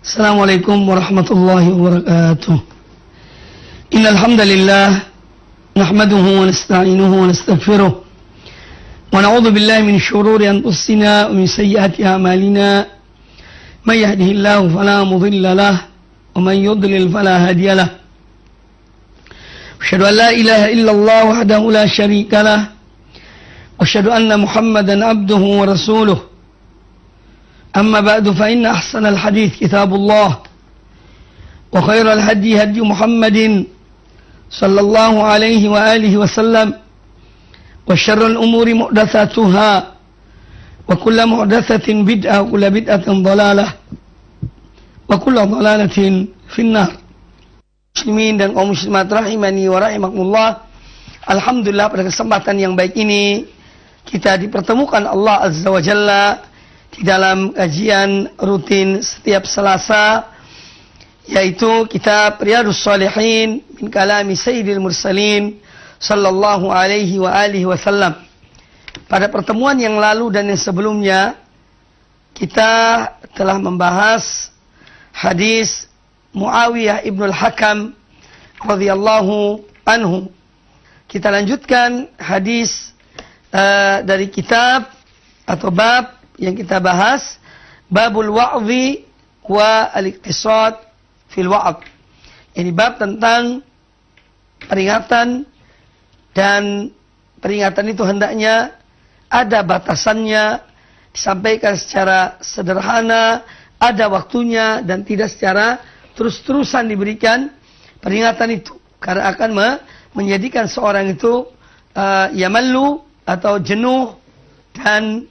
Assalamualaikum warahmatullahi wabarakatuh. Innal hamdalillah nahmaduhu wa nasta'inuhu wa nastaghfiruh wa na'udzu billahi min shururi anfusina wa min sayyiati a'malina. May yahdihillahu fala mudilla lahu wa man yudlil fala hadiya lahu. Asyhadu an la ilaha illallah wahdahu la syarika lahu wa asyhadu anna Muhammadan abduhu wa rasuluh. أما بعد فإن أحسن الحديث كتاب الله وخير الهدي هدي محمد صلى الله عليه وآله وسلم وشر الأمور محدثاتها وكل محدثة بدعة وكل بدعة ضلالة وكل ضلالة في النار. Muslimin dan kaum muslimat rahimani wa rahimakumullah. Alhamdulillah, pada kesempatan yang baik ini kita dipertemukan Allah Azza wa Jalla di dalam kajian rutin setiap Selasa, yaitu kitab Riyadhus Shalihin min kalami Sayyidil Mursalin sallallahu alaihi wa alihi wasallam. Pada pertemuan yang lalu dan yang sebelumnya kita telah membahas hadis Muawiyah ibnul Hakam radhiyallahu anhu. Kita lanjutkan hadis dari kitab atau bab yang kita bahas, babul wa'dhi wa al-iqtisad fil wa'd. Ini bab tentang peringatan, dan peringatan itu hendaknya ada batasannya, disampaikan secara sederhana, ada waktunya, dan tidak secara terus-terusan diberikan peringatan itu, karena akan menjadikan seorang itu yamallu atau jenuh dan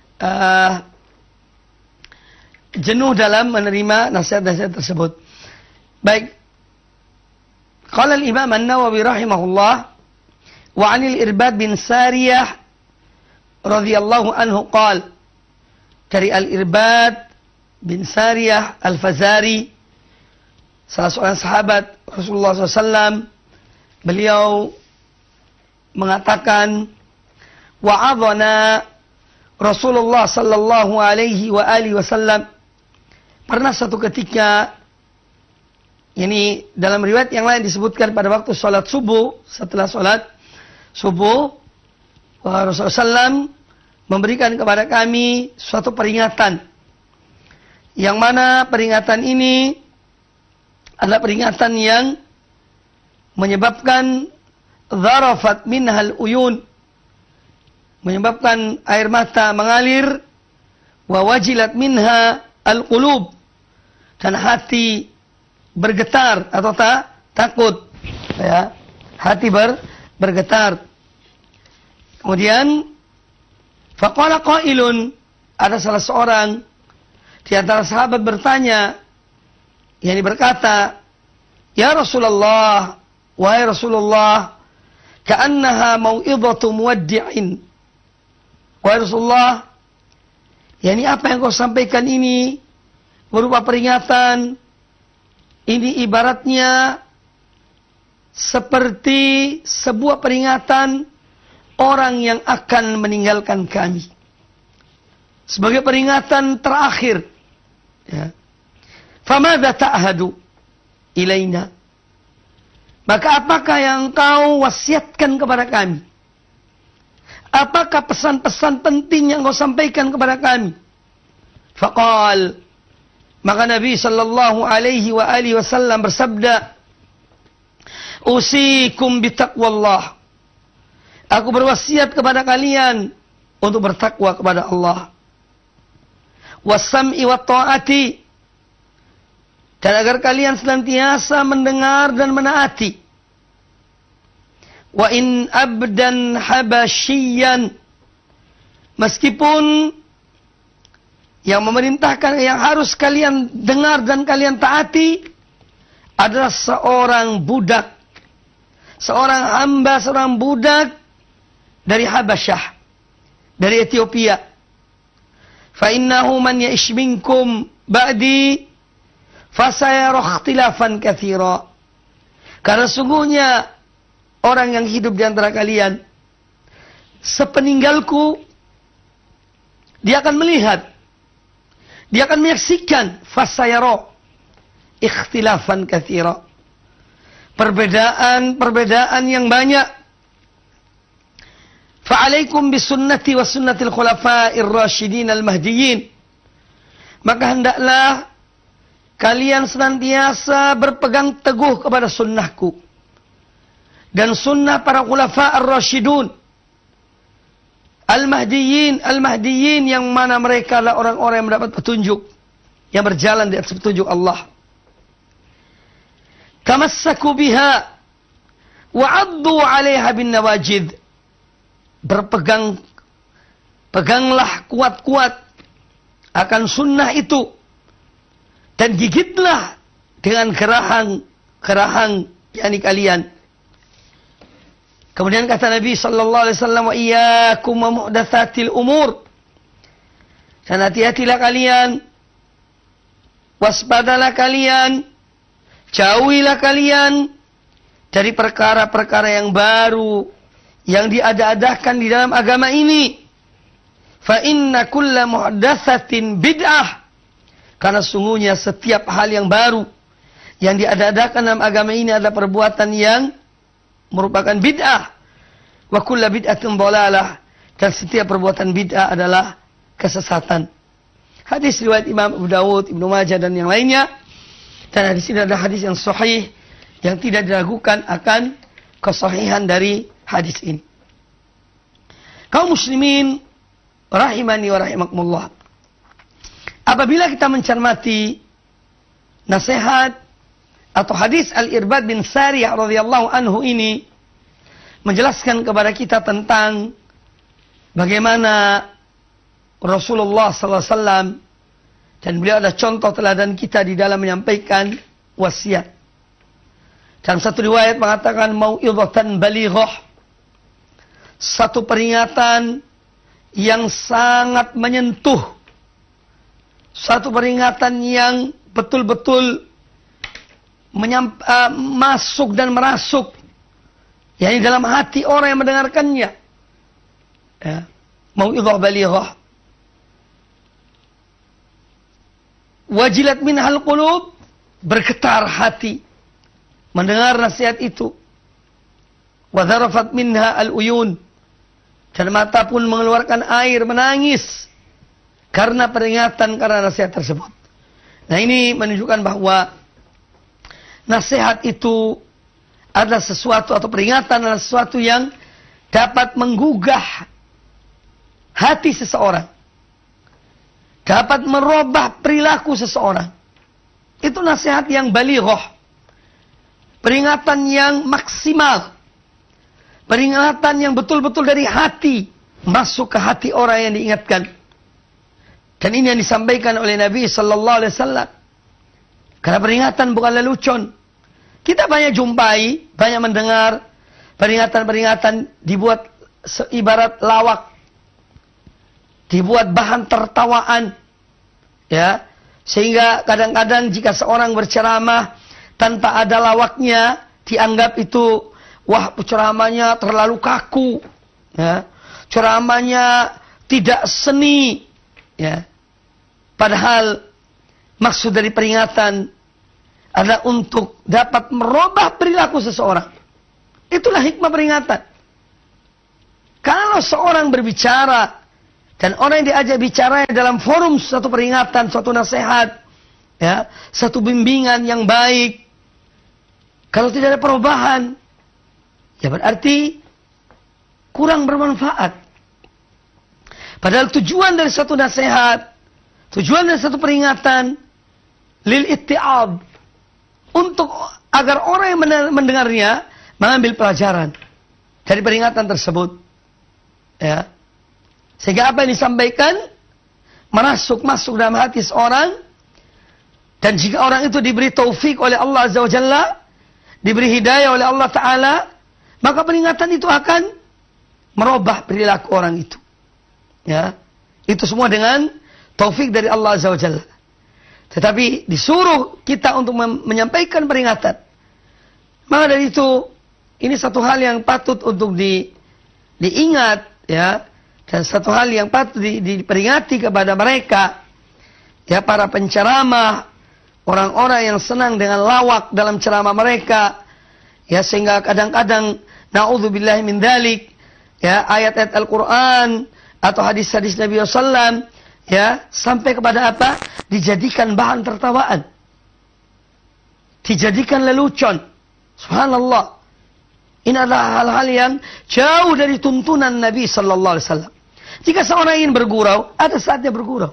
jenuh dalam menerima nasihat-nasihat tersebut. Baik. Qala al-Imam An-Nawawi rahimahullah wa 'anil Irbad bin Sariyah radhiyallahu anhu qala, dari Al-Irbad bin Sariyah Al-Fazari, salah seorang sahabat Rasulullah SAW, beliau mengatakan, wa'adhana Rasulullah sallallahu alaihi wa alihi wasallam, pernah satu ketika, ini dalam riwayat yang lain disebutkan pada waktu salat subuh, setelah salat subuh, Rasulullah SAW memberikan kepada kami suatu peringatan, yang mana peringatan ini adalah peringatan yang menyebabkan dharafat minhal uyun, menyebabkan air mata mengalir, wa wajilat minha al-qulub, dan hati bergetar atau takut, ya, hati bergetar. Kemudian faqala qailun, ada salah seorang di antara sahabat bertanya, yakni berkata, ya Rasulullah, wahai Rasulullah, ka'annaha mau'izatu muwaddi'in. Wahai Rasulullah, yakni apa yang kau sampaikan ini berupa peringatan, ini ibaratnya seperti sebuah peringatan orang yang akan meninggalkan kami, sebagai peringatan terakhir, ya. Famadza ta'hadu ilaina, maka apakah yang kau wasiatkan kepada kami? Apakah pesan-pesan penting yang kau sampaikan kepada kami? Faqal, maka Nabi sallallahu alaihi wa alihi wasallam bersabda, usikum bitaqwallah, aku berwasiat kepada kalian untuk bertakwa kepada Allah, wasam'i wa ta'ati, dan agar kalian senantiasa mendengar dan menaati. Wa in abdan habasyian, meskipun yang memerintahkan, yang harus kalian dengar dan kalian taati adalah seorang budak, seorang hamba, seorang budak dari Habasyah, dari Ethiopia. Fa innahu man ya'ish minkum ba'di fasayara ikhtilafan katsira, karena sungguhnya orang yang hidup di antara kalian sepeninggalku, dia akan melihat, dia akan menyaksikan, fasayara, ikhtilafan katsira. Perbedaan yang banyak. Fa'alaikum bisunnati wa sunnatil khulafa'ir rasyidin al-mahdiyyin. Maka hendaklah kalian senantiasa berpegang teguh kepada sunnahku dan sunnah para khulafa' ar-rasyidun al-mahdiyyin yang mana mereka adalah orang-orang yang mendapat petunjuk, yang berjalan di atas petunjuk Allah. Tamassaku biha wa 'addu 'alaiha bin nawajid. Peganglah kuat-kuat akan sunnah itu dan gigitlah dengan kerahang yakni kalian. Kemudian kata Nabi sallallahu alaihi wasallam, wa iyyakum wa muhdatsatil umur. Dan hati-hatilah kalian, waspadalah kalian, jauhilah kalian dari perkara-perkara yang baru yang diada-adakan di dalam agama ini. Fa inna kulla muhdatsatin bid'ah. Karena sungguhnya setiap hal yang baru yang diada-adakan dalam agama ini adalah perbuatan yang merupakan bid'ah. Wa kulla bid'atin dhalalah. Dan setiap perbuatan bid'ah adalah kesesatan. Hadis riwayat Imam Abu Dawud, Ibnu Majah dan yang lainnya. Dan hadis ini adalah hadis yang sahih yang tidak diragukan akan kesahihan dari hadis ini. Kaum muslimin rahimani wa rahimakumullah. Apabila kita mencermati nasihat atau hadis Al-Irbad bin Sariyah radhiyallahu anhu ini menjelaskan kepada kita tentang bagaimana Rasulullah sallallahu alaihi wasallam dan beliau adalah contoh teladan kita di dalam menyampaikan wasiat. Dalam satu riwayat mengatakan mau'izatan balighah, satu peringatan yang sangat menyentuh, satu peringatan yang betul-betul masuk dan merasuk, yakni dalam hati orang yang mendengarkannya. Ya. Mau'izah balighah. Wajilat minhal qulub, bergetar hati mendengar nasihat itu. Wa dharafat minha al-uyun, dan mata pun mengeluarkan air menangis karena peringatan, karena nasihat tersebut. Nah, ini menunjukkan bahwa nasihat itu adalah sesuatu, atau peringatan adalah sesuatu yang dapat menggugah hati seseorang, dapat merubah perilaku seseorang. Itu nasihat yang balighah, peringatan yang maksimal, peringatan yang betul-betul dari hati masuk ke hati orang yang diingatkan. Dan ini yang disampaikan oleh Nabi sallallahu alaihi wasallam. Karena peringatan bukan lelucon. Kita banyak jumpai, banyak mendengar peringatan-peringatan dibuat ibarat lawak, dibuat bahan tertawaan, ya, sehingga kadang-kadang jika seorang berceramah tanpa ada lawaknya, dianggap itu, wah, ceramahnya terlalu kaku, ya, ceramahnya tidak seni, ya. Padahal maksud dari peringatan adalah untuk dapat merubah perilaku seseorang. Itulah hikmah peringatan. Kalau seorang berbicara dan orang yang diajak bicara dalam forum satu peringatan, suatu nasihat, ya, satu bimbingan yang baik, kalau tidak ada perubahan, ya berarti kurang bermanfaat. Padahal tujuan dari satu nasihat, tujuan dari satu peringatan, lil itti'ab, untuk agar orang yang mendengarnya mengambil pelajaran dari peringatan tersebut, ya. Sehingga apa yang disampaikan masuk dalam hati seorang, dan jika orang itu diberi taufik oleh Allah Azza wa Jalla, diberi hidayah oleh Allah Ta'ala, maka peringatan itu akan merubah perilaku orang itu, ya. Itu semua dengan taufik dari Allah Azza wa Jalla. Tetapi disuruh kita untuk menyampaikan peringatan. Maka dari itu, ini satu hal yang patut untuk diingat, ya. Dan satu hal yang patut diperingati kepada mereka, ya, para penceramah, orang-orang yang senang dengan lawak dalam ceramah mereka, ya, sehingga kadang-kadang na'udzubillahi min dzalik, ya, ayat-ayat Al-Qur'an atau hadis-hadis Nabi SAW, ya, sampai kepada apa? Dijadikan bahan tertawaan, dijadikan lelucon. Subhanallah. Ini adalah hal-hal yang jauh dari tuntunan Nabi sallallahu alaihi wasallam. Jika seorang ingin bergurau, ada saatnya bergurau.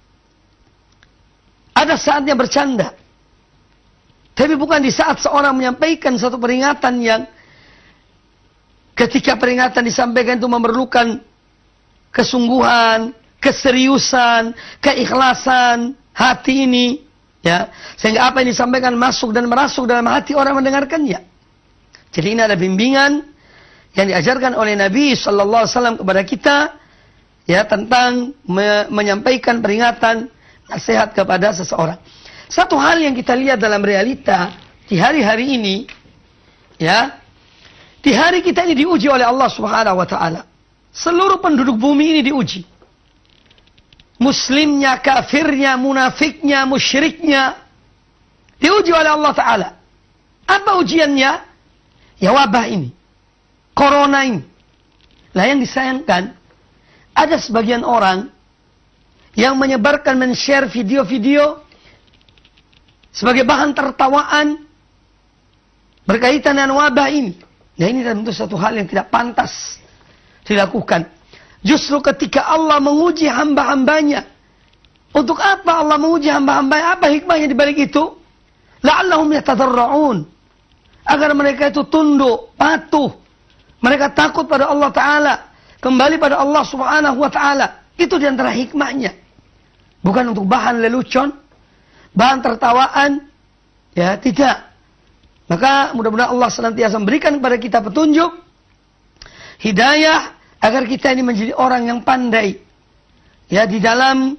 Ada saatnya bercanda. Tapi bukan di saat seorang menyampaikan satu peringatan yang ketika peringatan disampaikan itu memerlukan kesungguhan, keseriusan, keikhlasan hati ini, ya, sehingga apa yang disampaikan masuk dan merasuk dalam hati orang mendengarkannya. Jadi ini ada bimbingan yang diajarkan oleh Nabi sallallahu alaihi wasallam kepada kita, ya, tentang menyampaikan peringatan, nasihat kepada seseorang. Satu hal yang kita lihat dalam realita di hari-hari ini, ya, di hari kita ini diuji oleh Allah Subhanahu wa taala. Seluruh penduduk bumi ini diuji. Muslimnya, kafirnya, munafiknya, musyriknya diuji oleh Allah taala. Apa ujiannya? Ya, wabah ini, corona ini. Lah yang disayangkan, ada sebagian orang yang menyebarkan, men-share video-video sebagai bahan tertawaan berkaitan dengan wabah ini. Nah, ini tentu satu hal yang tidak pantas dilakukan. Justru ketika Allah menguji hamba-hambanya. Untuk apa Allah menguji hamba-hambanya? Apa hikmahnya di balik itu? La'allahum yatadarra'un. Agar mereka itu tunduk, patuh. Mereka takut pada Allah Ta'ala. Kembali pada Allah Subhanahu wa Ta'ala. Itu di antara hikmahnya. Bukan untuk bahan lelucon, bahan tertawaan. Ya, tidak. Maka mudah-mudahan Allah senantiasa memberikan kepada kita petunjuk, hidayah, agar kita ini menjadi orang yang pandai, ya, di dalam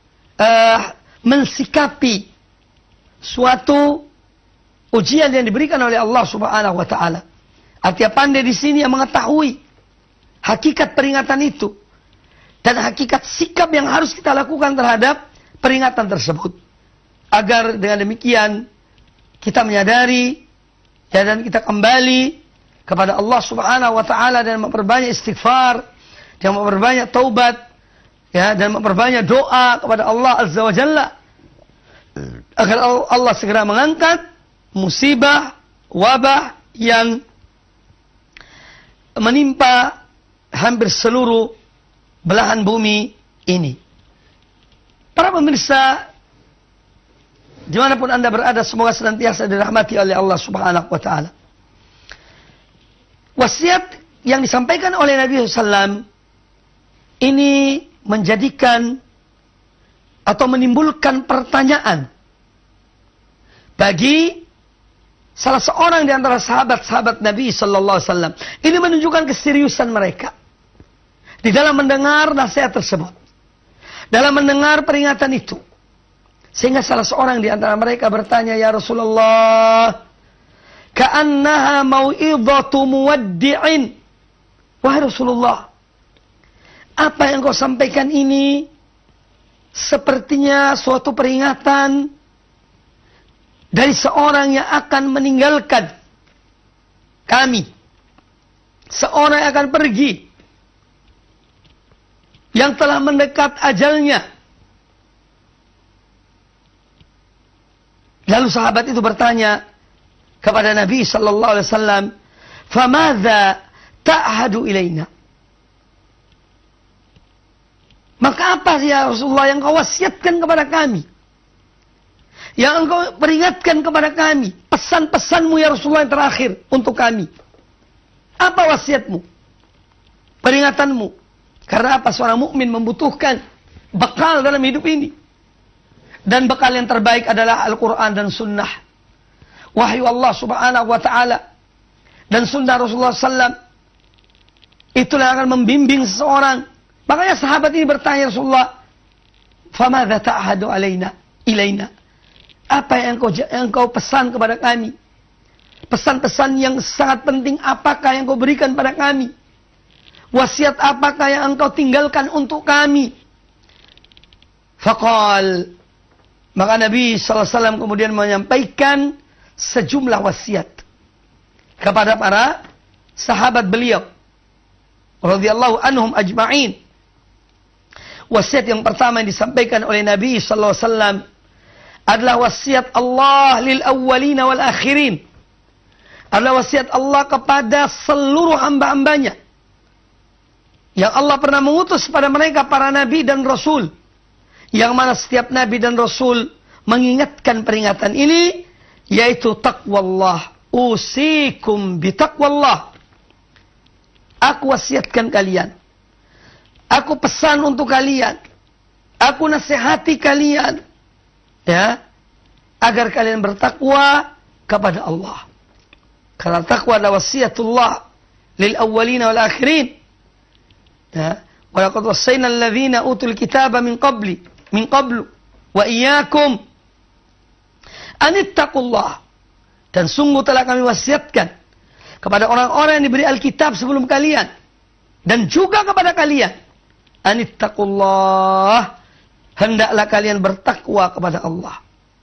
mensikapi suatu ujian yang diberikan oleh Allah Subhanahu wa taala. Artinya pandai di sini yang mengetahui hakikat peringatan itu dan hakikat sikap yang harus kita lakukan terhadap peringatan tersebut. Agar dengan demikian kita menyadari, ya, dan kita kembali kepada Allah Subhanahu wa taala dan memperbanyak istighfar, dan memperbanyak taubat, ya, dan memperbanyak doa kepada Allah Azza wa Jalla agar Allah segera mengangkat musibah, wabah yang menimpa hampir seluruh belahan bumi ini. Para pemirsa, dimanapun Anda berada, semoga senantiasa dirahmati oleh Allah Subhanahu wa taala. Wasiat yang disampaikan oleh Nabi SAW ini menjadikan atau menimbulkan pertanyaan bagi salah seorang di antara sahabat-sahabat Nabi Sallallahu Alaihi Wasallam. Ini menunjukkan keseriusan mereka di dalam mendengar nasihat tersebut, dalam mendengar peringatan itu. Sehingga salah seorang di antara mereka bertanya, "Ya Rasulullah, ka'annaha mau'idhatu muwaddi'in." Wahai Rasulullah, apa yang kau sampaikan ini sepertinya suatu peringatan dari seorang yang akan meninggalkan kami. Seorang yang akan pergi, yang telah mendekat ajalnya. Lalu sahabat itu bertanya kepada Nabi sallallahu alaihi wasallam, "Famadza ta'hadu ilaina?" Maka apa ya Rasulullah yang kau wasiatkan kepada kami? Yang engkau peringatkan kepada kami, pesan-pesanmu ya Rasulullah yang terakhir untuk kami. Apa wasiatmu? Peringatanmu. Karena apa? Seorang mukmin membutuhkan bekal dalam hidup ini. Dan bekal yang terbaik adalah Al-Quran dan Sunnah. Wahyu Allah Subhanahu wa ta'ala. Dan Sunnah Rasulullah SAW. Itulah yang akan membimbing seseorang. Makanya sahabat ini bertanya Rasulullah, "Famadza ta'hadu ilaina?" Apa yang engkau pesan kepada kami? Pesan-pesan yang sangat penting apakah yang kau berikan pada kami? Wasiat apakah yang engkau tinggalkan untuk kami? Faqal, Maka Nabi SAW kemudian menyampaikan sejumlah wasiat kepada para sahabat beliau radhiyallahu anhum ajma'in. Wasiat yang pertama yang disampaikan oleh Nabi SAW adalah wasiat Allah lil awwalina wal akhirin. Adalah wasiat Allah kepada seluruh hamba-hambanya yang Allah pernah mengutus pada mereka para nabi dan rasul. Yang mana setiap nabi dan rasul mengingatkan peringatan ini, yaitu taqwallah. Usikum bitaqwallah. Aku wasiatkan kalian. Aku pesan untuk kalian. Aku nasihati kalian. Ya, agar kalian bertakwa kepada Allah. Karena takwa adalah wasiatullah lil awwalina wal akhirin. Ya, wa laqad wassayna alladhina utul kitaba min qablu wa iyyakum an ittaqullah. Dan sungguh telah kami wasiatkan kepada orang-orang yang diberi Alkitab sebelum kalian dan juga kepada kalian, an ittaqullah, hendaklah kalian bertakwa kepada Allah.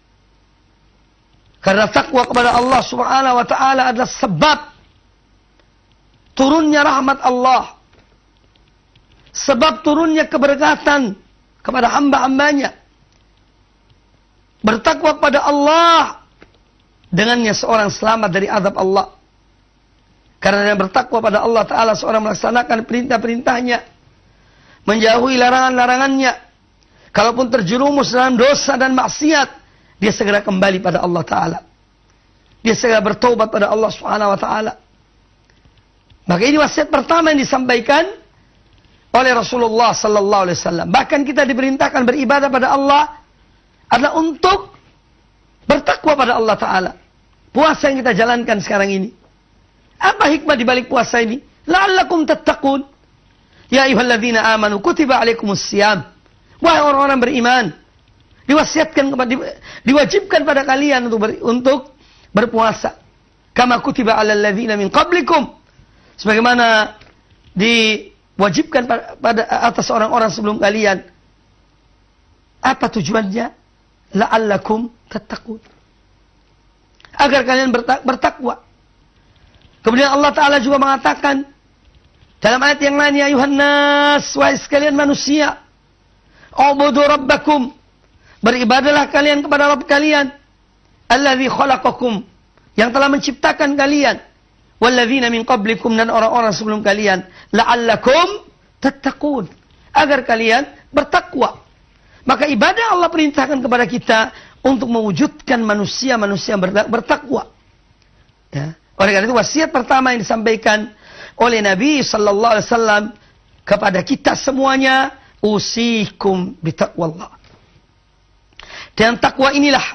Karena takwa kepada Allah Subhanahu wa taala adalah sebab turunnya rahmat Allah. Sebab turunnya keberkatan kepada hamba-hambanya. Bertakwa kepada Allah, dengannya seorang selamat dari azab Allah. Karena yang bertakwa pada Allah Ta'ala, seorang melaksanakan perintah-perintahnya, menjauhi larangan-larangannya. Kalaupun terjerumus dalam dosa dan maksiat, dia segera kembali pada Allah Ta'ala. Dia segera bertaubat pada Allah Subhanahu wa Ta'ala. Maka ini wasiat pertama yang disampaikan oleh Rasulullah Sallallahu Alaihi Wasallam. Bahkan kita diperintahkan beribadah pada Allah adalah untuk bertakwa pada Allah Ta'ala. Puasa yang kita jalankan sekarang ini, apa hikmah di balik puasa ini? La'allakum tattaqun. Ya ayyuhalladzina amanu kutiba alaikumusiyam. Wahai orang-orang beriman, diwajibkan pada kalian untuk berpuasa. Kama kutiba alal ladzina min qablikum. Sebagaimana diwajibkan pada atas orang-orang sebelum kalian. Apa tujuannya? La'allakum tattaqun. Agar kalian bertakwa. Kemudian Allah Ta'ala juga mengatakan dalam ayat yang lain, ya ayuhan nas, wahai sekalian manusia, ubudu rabbakum, beribadalah kalian kepada Rabb kalian, alladzi khalaqakum, yang telah menciptakan kalian, walladzina min qablikum, dan orang-orang sebelum kalian, la'allakum tattaqun, agar kalian bertakwa. Maka ibadah Allah perintahkan kepada kita untuk mewujudkan manusia-manusia yang bertakwa. Ya. Oleh karena itu wasiat pertama yang disampaikan oleh Nabi Sallallahu Alaihi Wasallam kepada kita semuanya, usikum bitaqwallah. Dan takwa inilah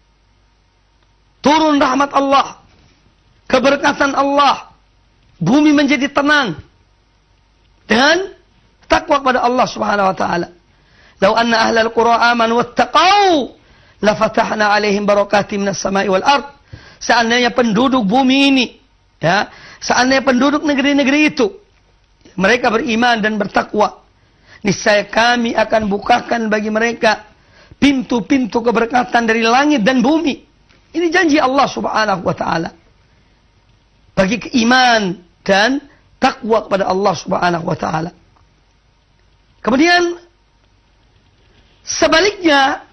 turun rahmat Allah, keberkatan Allah, bumi menjadi tenang, dan takwa kepada Allah Subhanahu Wa Taala. Lau anna ahlal qura amanu wattaqau lafatahna alaihim barakatim minas sama'i wal ard. Seandainya penduduk bumi ini, ya, seandainya penduduk negeri-negeri itu, mereka beriman dan bertakwa, niscaya kami akan bukakan bagi mereka pintu-pintu keberkatan dari langit dan bumi. Ini janji Allah Subhanahu wa Ta'ala bagi keiman dan takwa kepada Allah Subhanahu wa Ta'ala. Kemudian sebaliknya,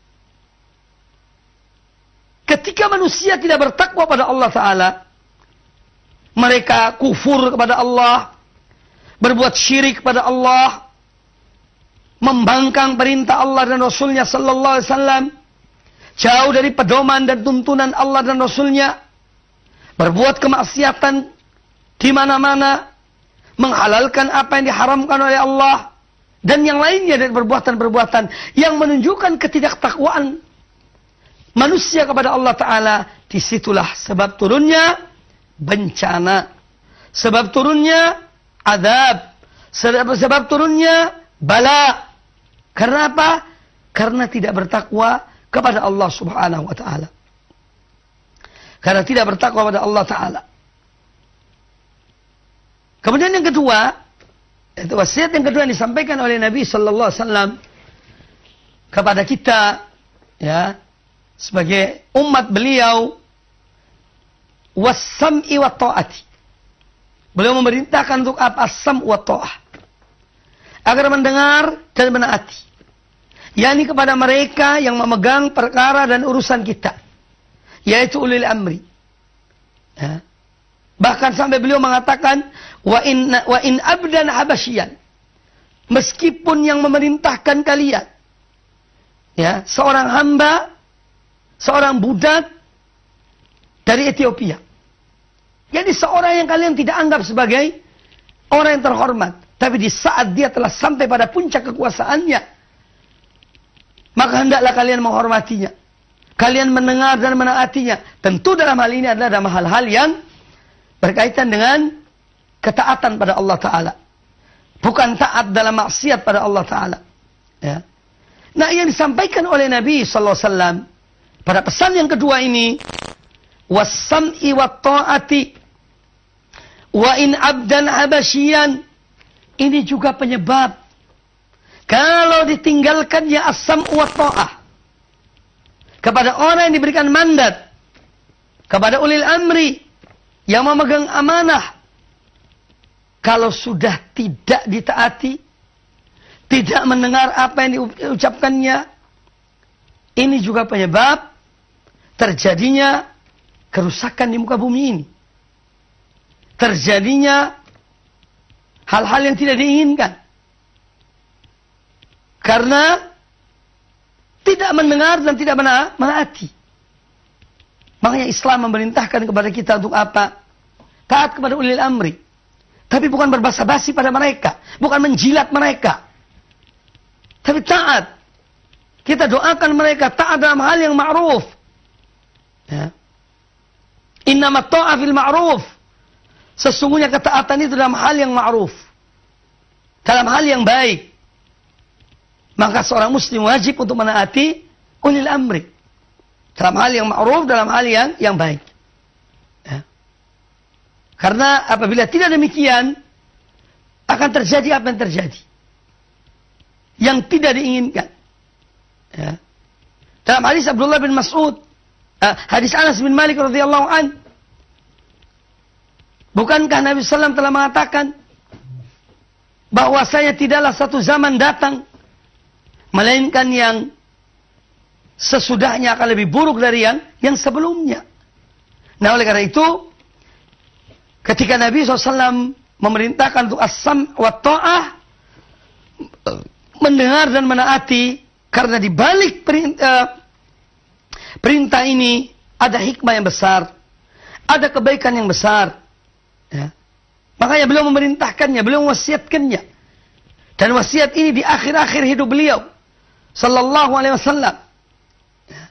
ketika manusia tidak bertakwa pada Allah Ta'ala, mereka kufur kepada Allah, berbuat syirik kepada Allah, membangkang perintah Allah dan Rasulnya Sallallahu Alaihi Wasallam, jauh dari pedoman dan tuntunan Allah dan Rasulnya, berbuat kemaksiatan di mana-mana, menghalalkan apa yang diharamkan oleh Allah, dan yang lainnya dari perbuatan-perbuatan yang menunjukkan ketidaktakwaan manusia kepada Allah Ta'ala. Disitulah sebab turunnya bencana, sebab turunnya azab, sebab turunnya bala. Karena apa? Karena tidak bertakwa kepada Allah Subhanahu wa Ta'ala. Karena tidak bertakwa kepada Allah Ta'ala. Kemudian yang kedua, itu wasiat yang kedua yang disampaikan oleh Nabi Sallallahu Alaihi Wasallam kepada kita, ya, sebagai umat beliau, was-sam'i wa ta'ati. Beliau memerintahkan untuk apa? As-sam' wa ta'ah. Agar mendengar dan menaati. yakni kepada mereka yang memegang perkara dan urusan kita, yaitu ulil amri. Ya. Bahkan sampai beliau mengatakan, wa in abdan habasyian, meskipun yang memerintahkan kalian, ya, seorang hamba, seorang budak dari Ethiopia. Jadi seorang yang kalian tidak anggap sebagai orang yang terhormat, tapi di saat dia telah sampai pada puncak kekuasaannya, maka hendaklah kalian menghormatinya. Kalian mendengar dan menaatinya. Tentu dalam hal ini adalah dalam hal-hal yang berkaitan dengan ketaatan pada Allah Ta'ala. Bukan taat dalam maksiat pada Allah Ta'ala. Ya. Nah, yang disampaikan oleh Nabi SAW pada pesan yang kedua ini, was-sam'i wa ta'ati wa in abdan habasyian, ini juga penyebab kalau ditinggalkannya as-sam' wa ta'ah kepada orang yang diberikan mandat, kepada ulil amri yang memegang amanah, kalau sudah tidak ditaati, tidak mendengar apa yang diucapkannya, ini juga penyebab terjadinya kerusakan di muka bumi ini. Terjadinya hal-hal yang tidak diinginkan. Karena tidak mendengar dan tidak menaati. Makanya Islam memerintahkan kepada kita untuk apa? Taat kepada ulil amri. Tapi bukan berbasa-basi pada mereka. Bukan menjilat mereka. Tapi taat. Kita doakan mereka taat dalam hal yang ma'ruf. Ya. Innama ta'a fil ma'ruf. Sesungguhnya ketaatan itu dalam hal yang ma'ruf. Dalam hal yang baik. Maka seorang muslim wajib untuk menaati ulil amri. Dalam hal yang ma'ruf, dalam hal yang baik. Ya. Karena apabila tidak demikian, akan terjadi apa yang terjadi. Yang tidak diinginkan. Ya. Dalam hadis Abdullah bin Mas'ud, hadis Anas bin Malik radhiyallahu an, bukankah Nabi SAW telah mengatakan bahwasanya tidaklah satu zaman datang melainkan yang sesudahnya akan lebih buruk dari yang sebelumnya. Nah, oleh karena itu, ketika Nabi SAW memerintahkan untuk as-sam' wa ta'ah, mendengar dan menaati, karena di balik perintah ini ada hikmah yang besar, ada kebaikan yang besar. Ya. Makanya beliau memerintahkannya, beliau mewasiatkannya. Dan wasiat ini di akhir-akhir hidup beliau sallallahu alaihi wasallam. Ya.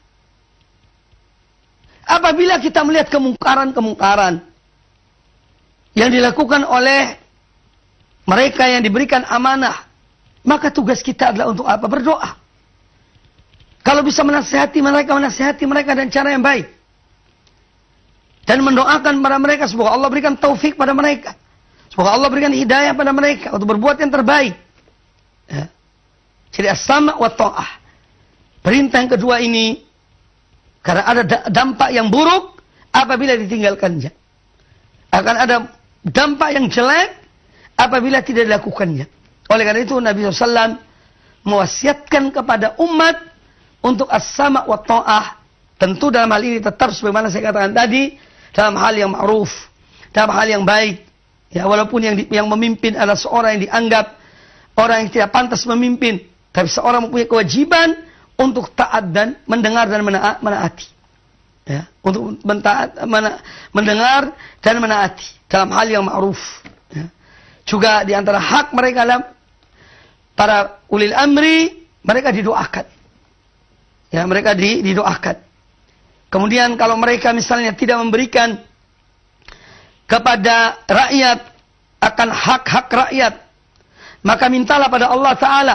Apabila kita melihat kemungkaran-kemungkaran yang dilakukan oleh mereka yang diberikan amanah, maka tugas kita adalah untuk apa? Berdoa. Kalau bisa menasihati mereka dengan cara yang baik. Dan mendoakan pada mereka, semoga Allah berikan taufik pada mereka. Semoga Allah berikan hidayah pada mereka untuk berbuat yang terbaik. Ya. Jadi as-sam' wa ta'ah. Perintah yang kedua ini, karena ada dampak yang buruk apabila ditinggalkannya. Akan ada dampak yang jelek apabila tidak dilakukannya. Oleh karena itu Nabi SAW mewasiatkan kepada umat untuk as-sam' wa ta'ah. Tentu dalam hal ini tetap sebagaimana saya katakan tadi, dalam hal yang ma'ruf, dalam hal yang baik. Ya, walaupun yang memimpin adalah seorang yang dianggap orang yang tidak pantas memimpin, tapi seorang mempunyai kewajiban untuk taat dan mendengar dan menaati. Ya, untuk mendengar dan menaati dalam hal yang ma'ruf. Ya. Juga di antara hak mereka dalam para ulil amri, mereka didoakan. Ya, mereka didoakan. Kemudian kalau mereka misalnya tidak memberikan kepada rakyat akan hak-hak rakyat, maka mintalah pada Allah Ta'ala.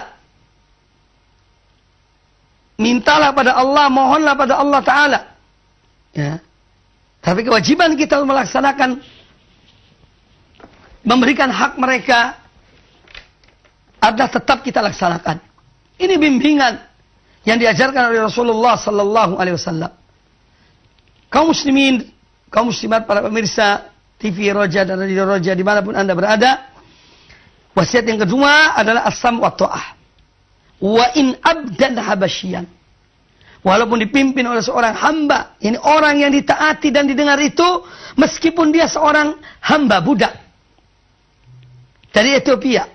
Mintalah pada Allah, mohonlah pada Allah Ta'ala. Ya. Tapi kewajiban kita untuk melaksanakan, memberikan hak mereka adalah tetap kita laksanakan. Ini bimbingan yang diajarkan oleh Rasulullah sallallahu alaihi wasallam. Kaum muslimin, kaum muslimat, para pemirsa TV Roja dan Radio Roja dimanapun Anda berada, wasiat yang kedua adalah as-sam wa ta'ah. Wa in abdan habasyian. Walaupun dipimpin oleh seorang hamba, ini orang yang ditaati dan didengar itu, meskipun dia seorang hamba budak dari Ethiopia,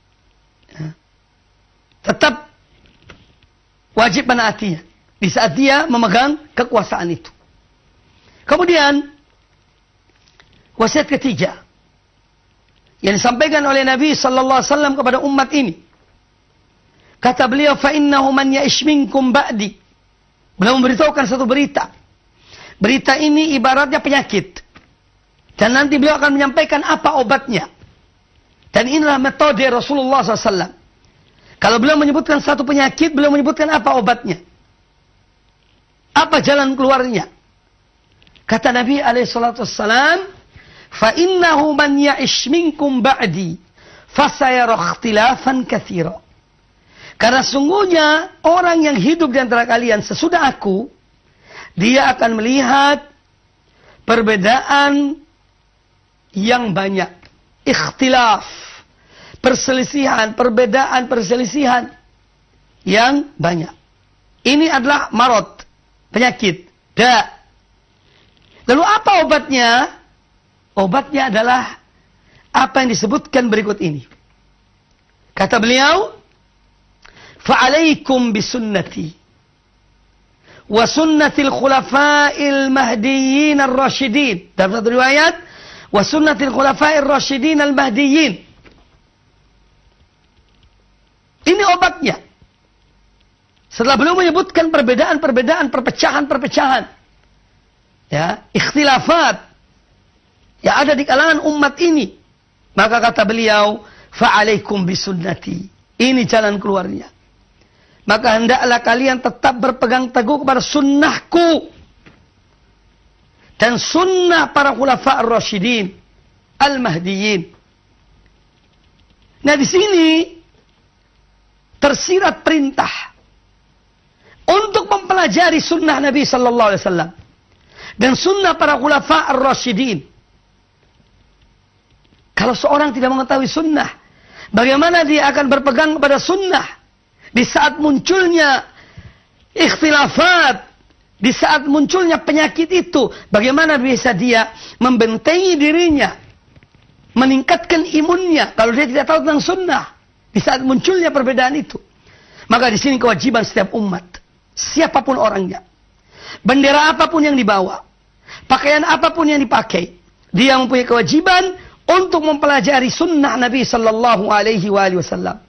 tetap wajib menaatinya di saat dia memegang kekuasaan itu. Kemudian wasiat ketiga yang disampaikan oleh Nabi sallallahu alaihi wasallam kepada umat ini, kata beliau, fa innahu man ya'ish minkum ba'di. Beliau memberitahukan satu berita. Berita ini ibaratnya penyakit, dan nanti beliau akan menyampaikan apa obatnya. Dan inilah metode Rasulullah SAW. Kalau beliau menyebutkan satu penyakit, beliau menyebutkan apa obatnya, apa jalan keluarnya. Kata Nabi SAW, fa innahu man ya'ish minkum ba'di fasayara ikhtilafan katsira. Karena sungguhnya orang yang hidup di antara kalian sesudah aku, dia akan melihat perbedaan yang banyak. Ikhtilaf, perselisihan, perselisihan yang banyak. Ini adalah marad, penyakit, da. Lalu apa obatnya? Obatnya adalah apa yang disebutkan berikut ini. Kata beliau, fa'alaikum bisunnati wa sunnatil khulafa'il mahdiyyin ar-rasyidin. Dalam satu riwayat, wa sunnatil khulafa'ir rasyidin al-mahdiyyin. Ini obatnya. Setelah beliau menyebutkan perbedaan-perbedaan, perpecahan-perpecahan, ya, ikhtilafat yang ada di kalangan umat ini, maka kata beliau, fa'alaikum bisunnati. Ini jalan keluarnya. Maka hendaklah kalian tetap berpegang teguh kepada sunnahku dan sunnah para khulafa ar-rasyidin al-mahdiyyin. Nah, di sini tersirat perintah untuk mempelajari sunnah Nabi sallallahu alaihi wasallam dan sunnah para khulafa ar-rasyidin. Kalau seorang tidak mengetahui sunnah, bagaimana dia akan berpegang kepada sunnah di saat munculnya ikhtilafat, di saat munculnya penyakit itu? Bagaimana bisa dia membentengi dirinya, meningkatkan imunnya kalau dia tidak tahu tentang sunnah di saat munculnya perbedaan itu? Maka di sini kewajiban setiap umat, siapapun orangnya, bendera apapun yang dibawa, pakaian apapun yang dipakai, dia mempunyai kewajiban untuk mempelajari sunnah Nabi sallallahu alaihi wasallam.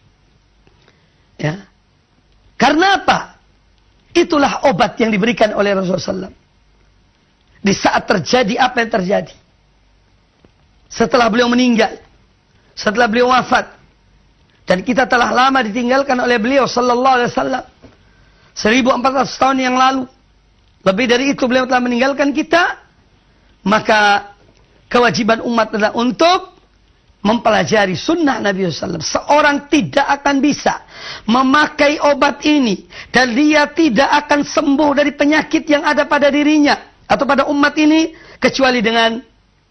Ya. Karena apa? Itulah obat yang diberikan oleh Rasulullah SAW. Di saat terjadi apa yang terjadi, setelah beliau meninggal, setelah beliau wafat, dan kita telah lama ditinggalkan oleh beliau sallallahu alaihi wasallam, 1400 tahun yang lalu, lebih dari itu beliau telah meninggalkan kita. Maka kewajiban umat adalah untuk mempelajari sunnah Nabi SAW. Seorang tidak akan bisa memakai obat ini dan dia tidak akan sembuh dari penyakit yang ada pada dirinya atau pada umat ini kecuali dengan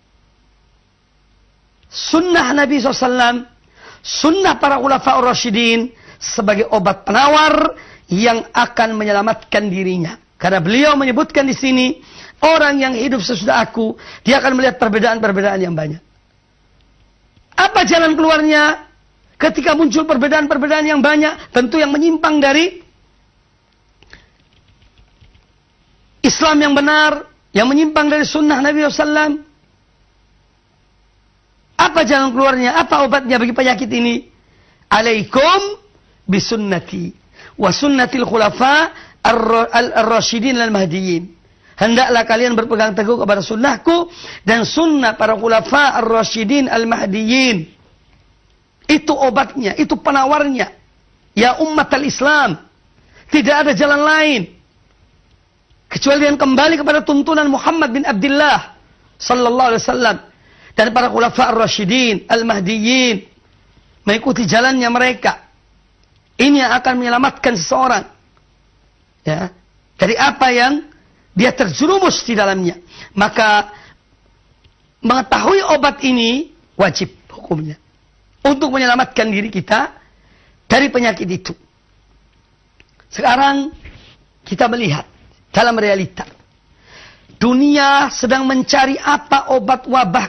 sunnah Nabi SAW, sunnah para khulafa ar-rasyidin sebagai obat penawar yang akan menyelamatkan dirinya. Karena beliau menyebutkan di sini, orang yang hidup sesudah aku, dia akan melihat perbedaan-perbedaan yang banyak. Apa jalan keluarnya ketika muncul perbedaan-perbedaan yang banyak? Tentu yang menyimpang dari Islam yang benar, yang menyimpang dari sunnah Nabi SAW. Apa jalan keluarnya? Apa obatnya bagi penyakit ini? Alaikum bisunnati wa sunnatil khulafa ar-rasyidin al-mahdiyyin. Hendaklah kalian berpegang teguh kepada sunnahku dan sunnah para khulafa ar-rasyidin al-mahdiyyin. Itu obatnya, itu penawarnya. Ya umat al-Islam, tidak ada jalan lain kecuali yang kembali kepada tuntunan Muhammad bin Abdullah sallallahu alaihi wasallam dan para khulafa ar-rasyidin al-mahdiyyin. Mengikuti jalannya mereka. Ini yang akan menyelamatkan seseorang Ya, dari apa yang dia terjerumus di dalamnya. Maka mengetahui obat ini wajib hukumnya untuk menyelamatkan diri kita dari penyakit itu. Sekarang kita melihat dalam realita dunia sedang mencari apa obat wabah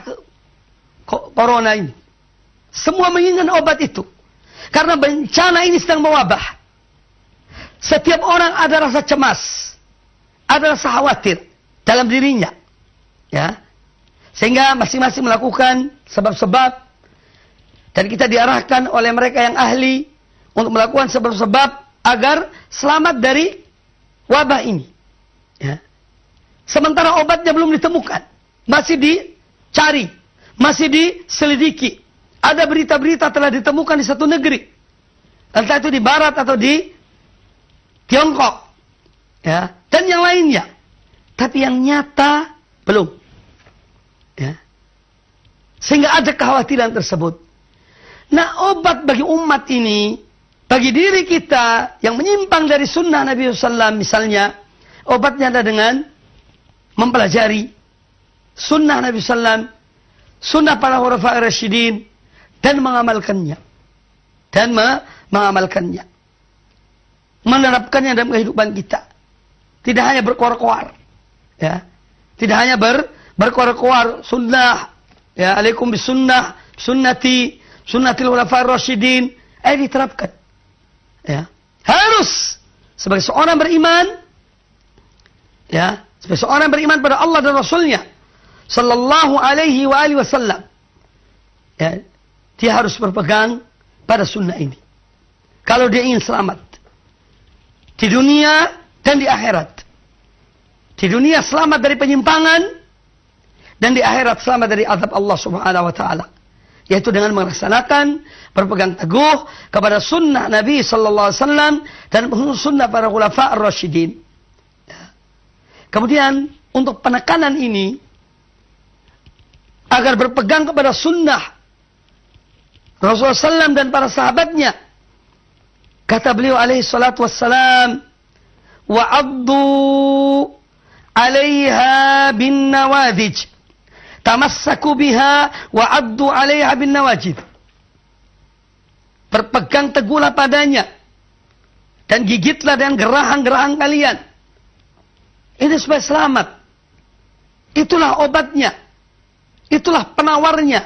corona ini. Semua menginginkan obat itu karena bencana ini sedang mewabah. Setiap orang ada rasa cemas, ada rasa khawatir dalam dirinya, ya. Sehingga masing-masing melakukan sebab-sebab, dan kita diarahkan oleh mereka yang ahli untuk melakukan sebab-sebab agar selamat dari wabah ini. Ya. Sementara obatnya belum ditemukan, masih dicari, masih diselidiki. Ada berita-berita telah ditemukan di satu negeri, entah itu di barat atau di Tiongkok, ya, dan yang lainnya. Tapi yang nyata belum. Ya. Sehingga ada kekhawatiran tersebut. Nah, obat bagi umat ini, bagi diri kita yang menyimpang dari sunnah Nabi SAW misalnya, obatnya ada dengan mempelajari sunnah Nabi SAW, sunnah para khulafa ar-rasyidin, dan mengamalkannya. Mengamalkannya. Menerapkannya dalam kehidupan kita. Tidak hanya berkoar-koar. Ya. Tidak hanya berkoar-koar sunnah. Ya, alaikum bisunnah, sunnati, sunnatil khulafair rasyidin. Diterapkan. Ya. Harus sebagai seorang beriman, ya, sebagai seorang beriman pada Allah dan Rasulnya sallallahu alaihi wa alihi wasallam. Ya, dia harus berpegang pada sunnah ini. Kalau dia ingin selamat di dunia dan di akhirat. Di dunia selamat dari penyimpangan, dan di akhirat selamat dari azab Allah Subhanahu wa taala. Yaitu dengan melaksanakan, berpegang teguh kepada sunnah Nabi sallallahu alaihi wasallam dan sunnah para khulafa ar-rasyidin. Kemudian untuk penekanan ini agar berpegang kepada sunnah Rasulullah SAW dan para sahabatnya, kata beliau alaihi salatu wassalam, wa'addu 'alaiha bin nawadij. Tamassaku biha wa'addu 'alaiha bin nawajid. Berpegang teguhlah padanya dan gigitlah dengan gerahang-gerahang kalian. Ini supaya selamat. Itulah obatnya. Itulah penawarnya.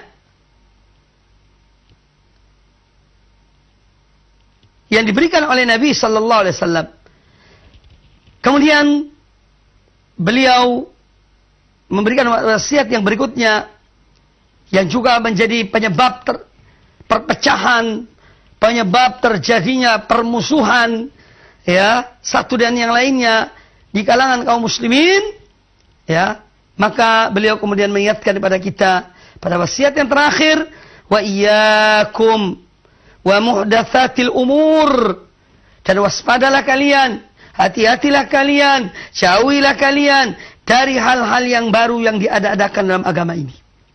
Yang diberikan oleh Nabi sallallahu alaihi wasallam. Kemudian beliau memberikan wasiat yang berikutnya yang juga menjadi penyebab perpecahan, penyebab terjadinya permusuhan, ya, satu dan yang lainnya di kalangan kaum muslimin, ya. Maka beliau kemudian mengingatkan kepada kita pada wasiat yang terakhir, wa iyyakum wa muhdatsatil umur, dan waspadalah kalian, hati-hatilah kalian, jauhilah kalian dari hal-hal yang baru yang diada-adakan dalam agama ini.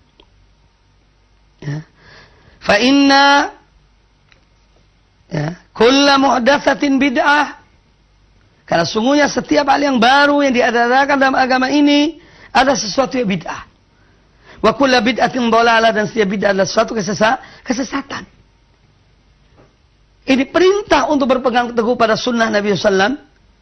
Ya. Fa inna kulla muhdatsatin bid'ah, karena sungguhnya setiap hal yang baru yang diada-adakan dalam agama ini ada sesuatu yang bid'ah. Wa kulla bid'atin dhalalah, dan setiap bid'ah adalah sesuatu kesesatan. Ini perintah untuk berpegang teguh pada sunnah Nabi SAW.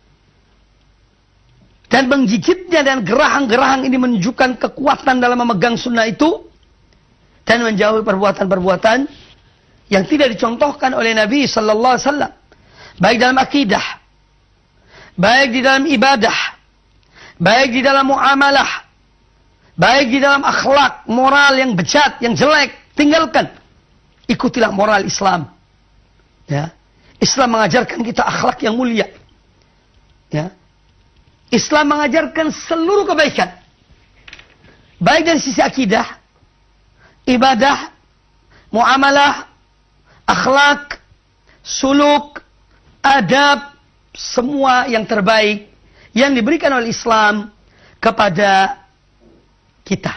Dan menggigitnya dan gerahang-gerahang ini menunjukkan kekuatan dalam memegang sunnah itu. Dan menjauhi perbuatan-perbuatan yang tidak dicontohkan oleh Nabi SAW. Baik dalam akidah, baik di dalam ibadah, baik di dalam muamalah, baik di dalam akhlak, moral yang bejat, yang jelek, tinggalkan. Ikutilah moral Islam. Ya. Islam mengajarkan kita akhlak yang mulia. Ya. Islam mengajarkan seluruh kebaikan. Baik dari sisi akidah, ibadah, muamalah, akhlak, suluk, adab, semua yang terbaik yang diberikan oleh Islam kepada kita.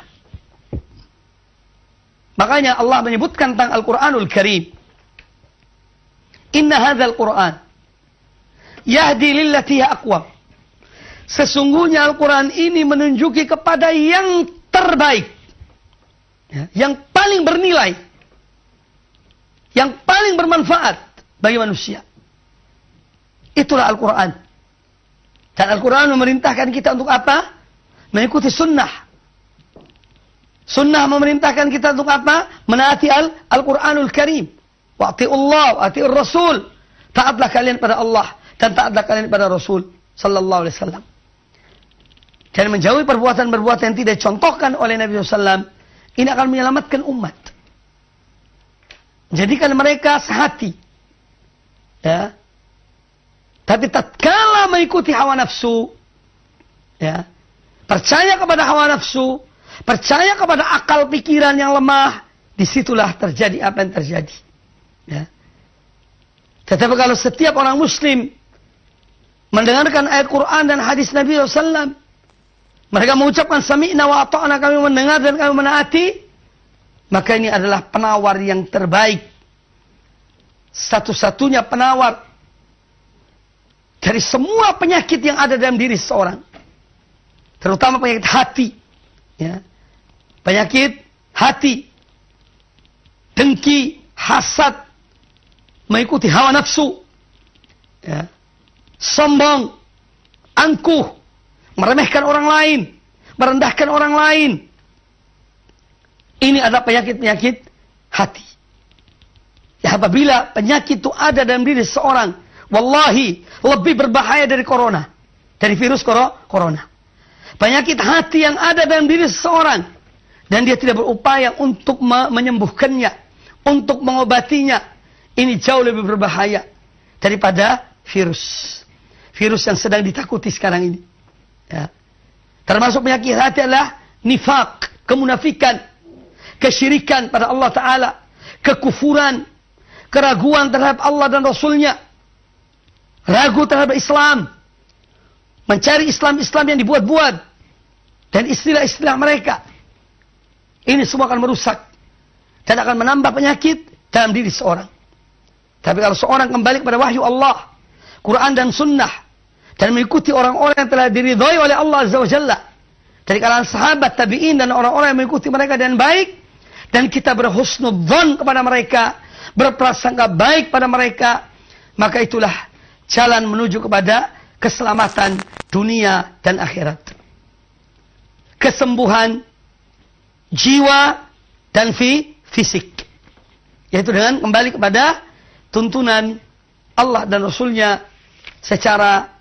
Makanya Allah menyebutkan tentang Al-Quranul Karim, inna hadzal Qur'an Yahdi lillati hiya aqwam. Sesungguhnya Al-Quran ini menunjuki kepada yang terbaik. Ya, yang paling bernilai. Yang paling bermanfaat bagi manusia. Itulah Al-Quran. Dan Al-Quran memerintahkan kita untuk apa? Mengikuti sunnah. Sunnah memerintahkan kita untuk apa? Menaati Al-Quranul Karim. Wa'ati'ullah, wa'ati'ur Rasul. Taatlah kalian pada Allah. Dan taatlah kalian pada Rasul Sallallahu Alaihi Wasallam. Dan menjauhi perbuatan-perbuatan yang tidak dicontohkan oleh Nabi SAW. Ini akan menyelamatkan umat. Jadikan mereka sehati. Ya. Tapi tatkala mengikuti hawa nafsu. Ya. Percaya kepada hawa nafsu. Percaya kepada akal pikiran yang lemah. Disitulah terjadi apa yang terjadi. Ya. Tetapi kalau setiap orang muslim mendengarkan ayat Quran dan hadis Nabi SAW. Mereka mengucapkan sami'na wa ata'na, kami mendengar dan kami menaati. Maka ini adalah penawar yang terbaik. Satu-satunya penawar dari semua penyakit yang ada dalam diri seseorang. Terutama penyakit hati. Ya. Penyakit hati. Dengki, hasad. Mengikuti hawa nafsu. Ya. Sombong. Angkuh. Meremehkan orang lain. Merendahkan orang lain. Ini adalah penyakit-penyakit hati. Ya, apabila penyakit itu ada dalam diri seseorang, wallahi lebih berbahaya dari corona. Dari virus corona. Penyakit hati yang ada dalam diri seseorang. Dan dia tidak berupaya untuk menyembuhkannya. Untuk mengobatinya. Ini jauh lebih berbahaya daripada virus. Virus yang sedang ditakuti sekarang ini. Ya. Termasuk penyakit hati adalah nifaq, kemunafikan, kesyirikan pada Allah Ta'ala, kekufuran, keraguan terhadap Allah dan Rasulnya, ragu terhadap Islam, mencari Islam-Islam yang dibuat-buat, dan istilah-istilah mereka. Ini semua akan merusak dan akan menambah penyakit dalam diri seorang. Tapi kalau seorang kembali kepada wahyu Allah, Quran dan Sunnah, dan mengikuti orang-orang yang telah diridhai oleh Allah Azza wa Jalla, dari kalangan sahabat, tabi'in, dan orang-orang yang mengikuti mereka dengan baik, dan kita berhusnudzon kepada mereka, berprasangka baik pada mereka, maka itulah jalan menuju kepada keselamatan dunia dan akhirat. Kesembuhan jiwa dan fisik. Yaitu dengan kembali kepada tuntunan Allah dan Rasulnya secara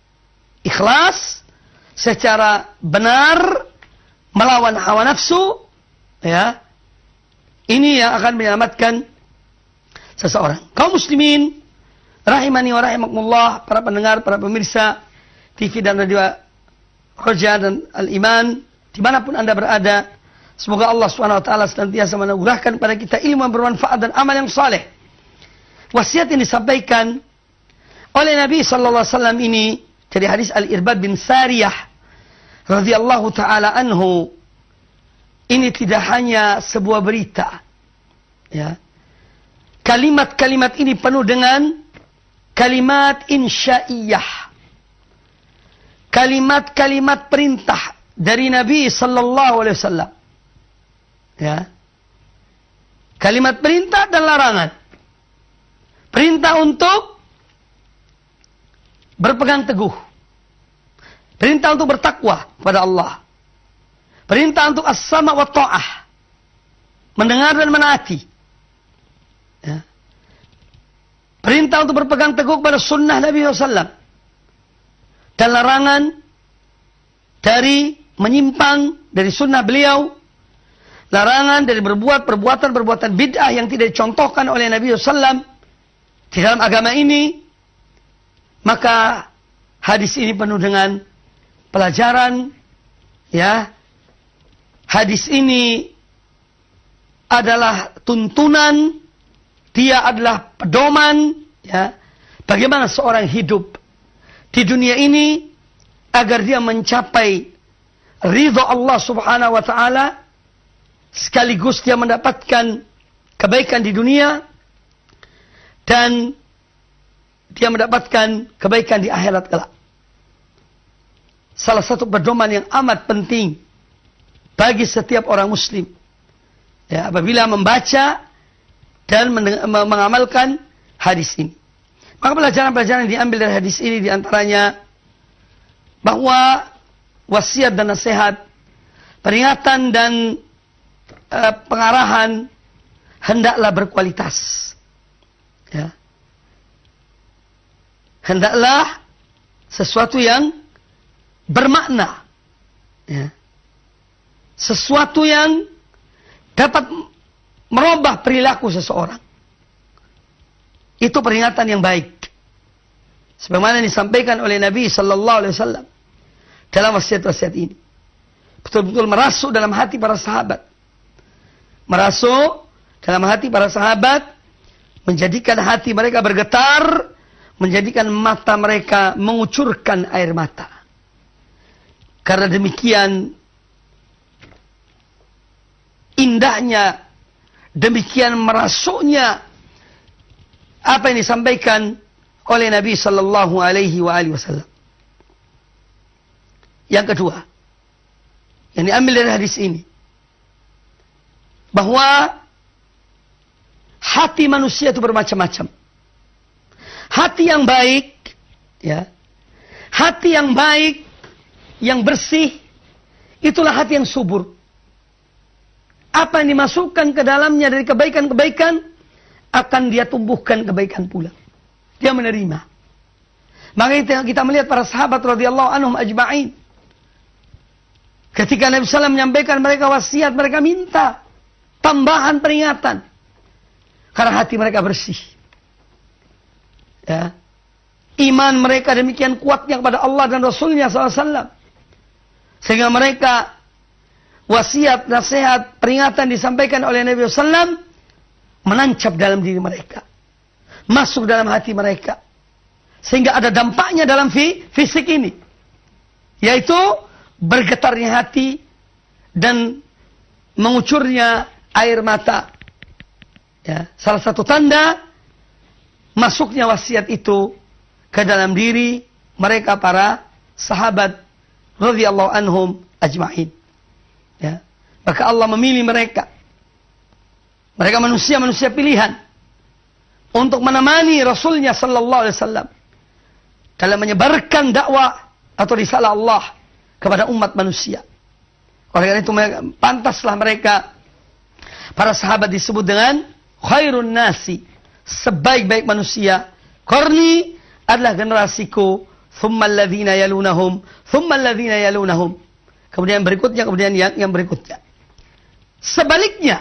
ikhlas, secara benar, melawan hawa nafsu, ya. Ini yang akan menyelamatkan seseorang. Kaum muslimin, rahimani wa rahimakumullah, para pendengar, para pemirsa TV dan radio Roja dan Al-Iman, dimanapun Anda berada, semoga Allah SWT senantiasa menganugerahkan pada kita ilmu yang bermanfaat dan amal yang saleh. Wasiat yang disampaikan oleh Nabi SAW ini dari hadis Al-Irbad bin Sariyah radhiyallahu ta'ala anhu, ini tidak hanya sebuah berita. Ya. Kalimat-kalimat ini penuh dengan kalimat insya'iyah. Kalimat-kalimat perintah dari Nabi sallallahu alaihi wasallam. Ya. Kalimat perintah dan larangan. Perintah untuk berpegang teguh. Perintah untuk bertakwa kepada Allah. Perintah untuk as-sama' wa ta'ah. Mendengar dan menaati. Ya. Perintah untuk berpegang teguh pada sunnah Nabi SAW. Dan larangan dari menyimpang dari sunnah beliau. Larangan dari berbuat perbuatan-perbuatan bid'ah yang tidak dicontohkan oleh Nabi SAW di dalam agama ini. Maka hadis ini penuh dengan pelajaran, ya. Hadis ini adalah tuntunan, dia adalah pedoman, ya. Bagaimana seorang hidup di dunia ini agar dia mencapai ridha Allah Subhanahu wa taala, sekaligus dia mendapatkan kebaikan di dunia dan dia mendapatkan kebaikan di akhirat kelak. Salah satu pedoman yang amat penting bagi setiap orang muslim, ya, apabila membaca dan mengamalkan hadis ini. Maka pelajaran-pelajaran yang diambil dari hadis ini diantaranya bahwa wasiat dan nasihat, peringatan dan pengarahan hendaklah berkualitas. Ya. Hendaklah sesuatu yang bermakna, ya. Sesuatu yang dapat merubah perilaku seseorang. Itu peringatan yang baik. Sebagaimana disampaikan oleh Nabi Sallallahu Alaihi Wasallam dalam wasiat-wasiat ini, betul-betul merasuk dalam hati para sahabat, merasuk dalam hati para sahabat, menjadikan hati mereka bergetar, menjadikan mata mereka mengucurkan air mata. Karena demikian indahnya, demikian merasuknya apa yang disampaikan oleh Nabi Sallallahu Alaihi Wasallam. Yang kedua, yang diambil dari hadis ini, bahwa hati manusia itu bermacam-macam. Hati yang baik, ya, hati yang baik, yang bersih, itulah hati yang subur. Apa yang dimasukkan ke dalamnya dari kebaikan-kebaikan, akan dia tumbuhkan kebaikan pula. Dia menerima. Maka kita melihat para sahabat radhiyallahu anhum ajma'in. Ketika Nabi SAW menyampaikan mereka wasiat, mereka minta tambahan peringatan. Karena hati mereka bersih. Ya. Iman mereka demikian kuatnya kepada Allah dan Rasulnya SAW. Sehingga mereka wasiat, nasihat, peringatan disampaikan oleh Nabi SAW menancap dalam diri mereka. Masuk dalam hati mereka. Sehingga ada dampaknya dalam fisik ini. Yaitu bergetarnya hati dan mengucurnya air mata. Ya, salah satu tanda masuknya wasiat itu ke dalam diri mereka para sahabat radhiyallahu anhum ajma'in. Ya, maka Allah memilih mereka. Mereka manusia-manusia pilihan untuk menemani Rasulnya sallallahu alaihi wasallam dalam menyebarkan dakwah atau risalah Allah kepada umat manusia. Oleh karena itu pantaslah mereka, para sahabat, disebut dengan khairun nasi, sebaik-baik manusia. Qarni adalah generasiku, thumma alladhina yalunahum, thumma alladhina yalunahum. Kemudian berikutnya, kemudian yang berikutnya. Sebaliknya,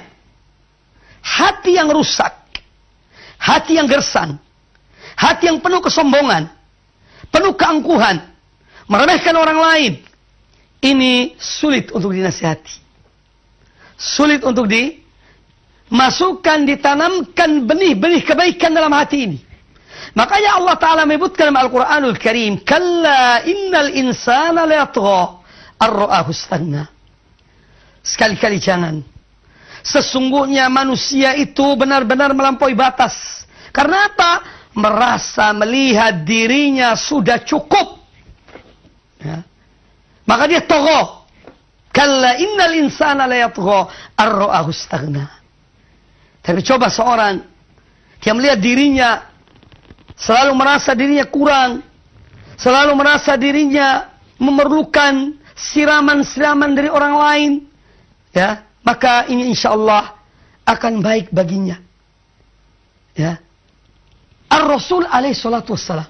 hati yang rusak, hati yang gersang, hati yang penuh kesombongan, penuh keangkuhan, meremehkan orang lain, ini sulit untuk dinasihati. Sulit untuk dimasukkan, ditanamkan benih-benih kebaikan dalam hati ini. Makanya Allah Ta'ala menyebutkan dalam Al-Quranul Karim, Kalla innal insana layatgha ar-ra'ahu istaghna. Sekali-kali jangan. Sesungguhnya manusia itu benar-benar melampaui batas. Karena apa? Merasa melihat dirinya sudah cukup. Ya. Maka dia tagha. Kalla innal insana layatgha ar-ra'ahu istaghna. Tapi coba seorang dia melihat dirinya, selalu merasa dirinya kurang, selalu merasa dirinya memerlukan siraman-siraman dari orang lain, ya, maka ini insyaallah akan baik baginya. Ya. Ar-Rasul alaihi salatu wassalam.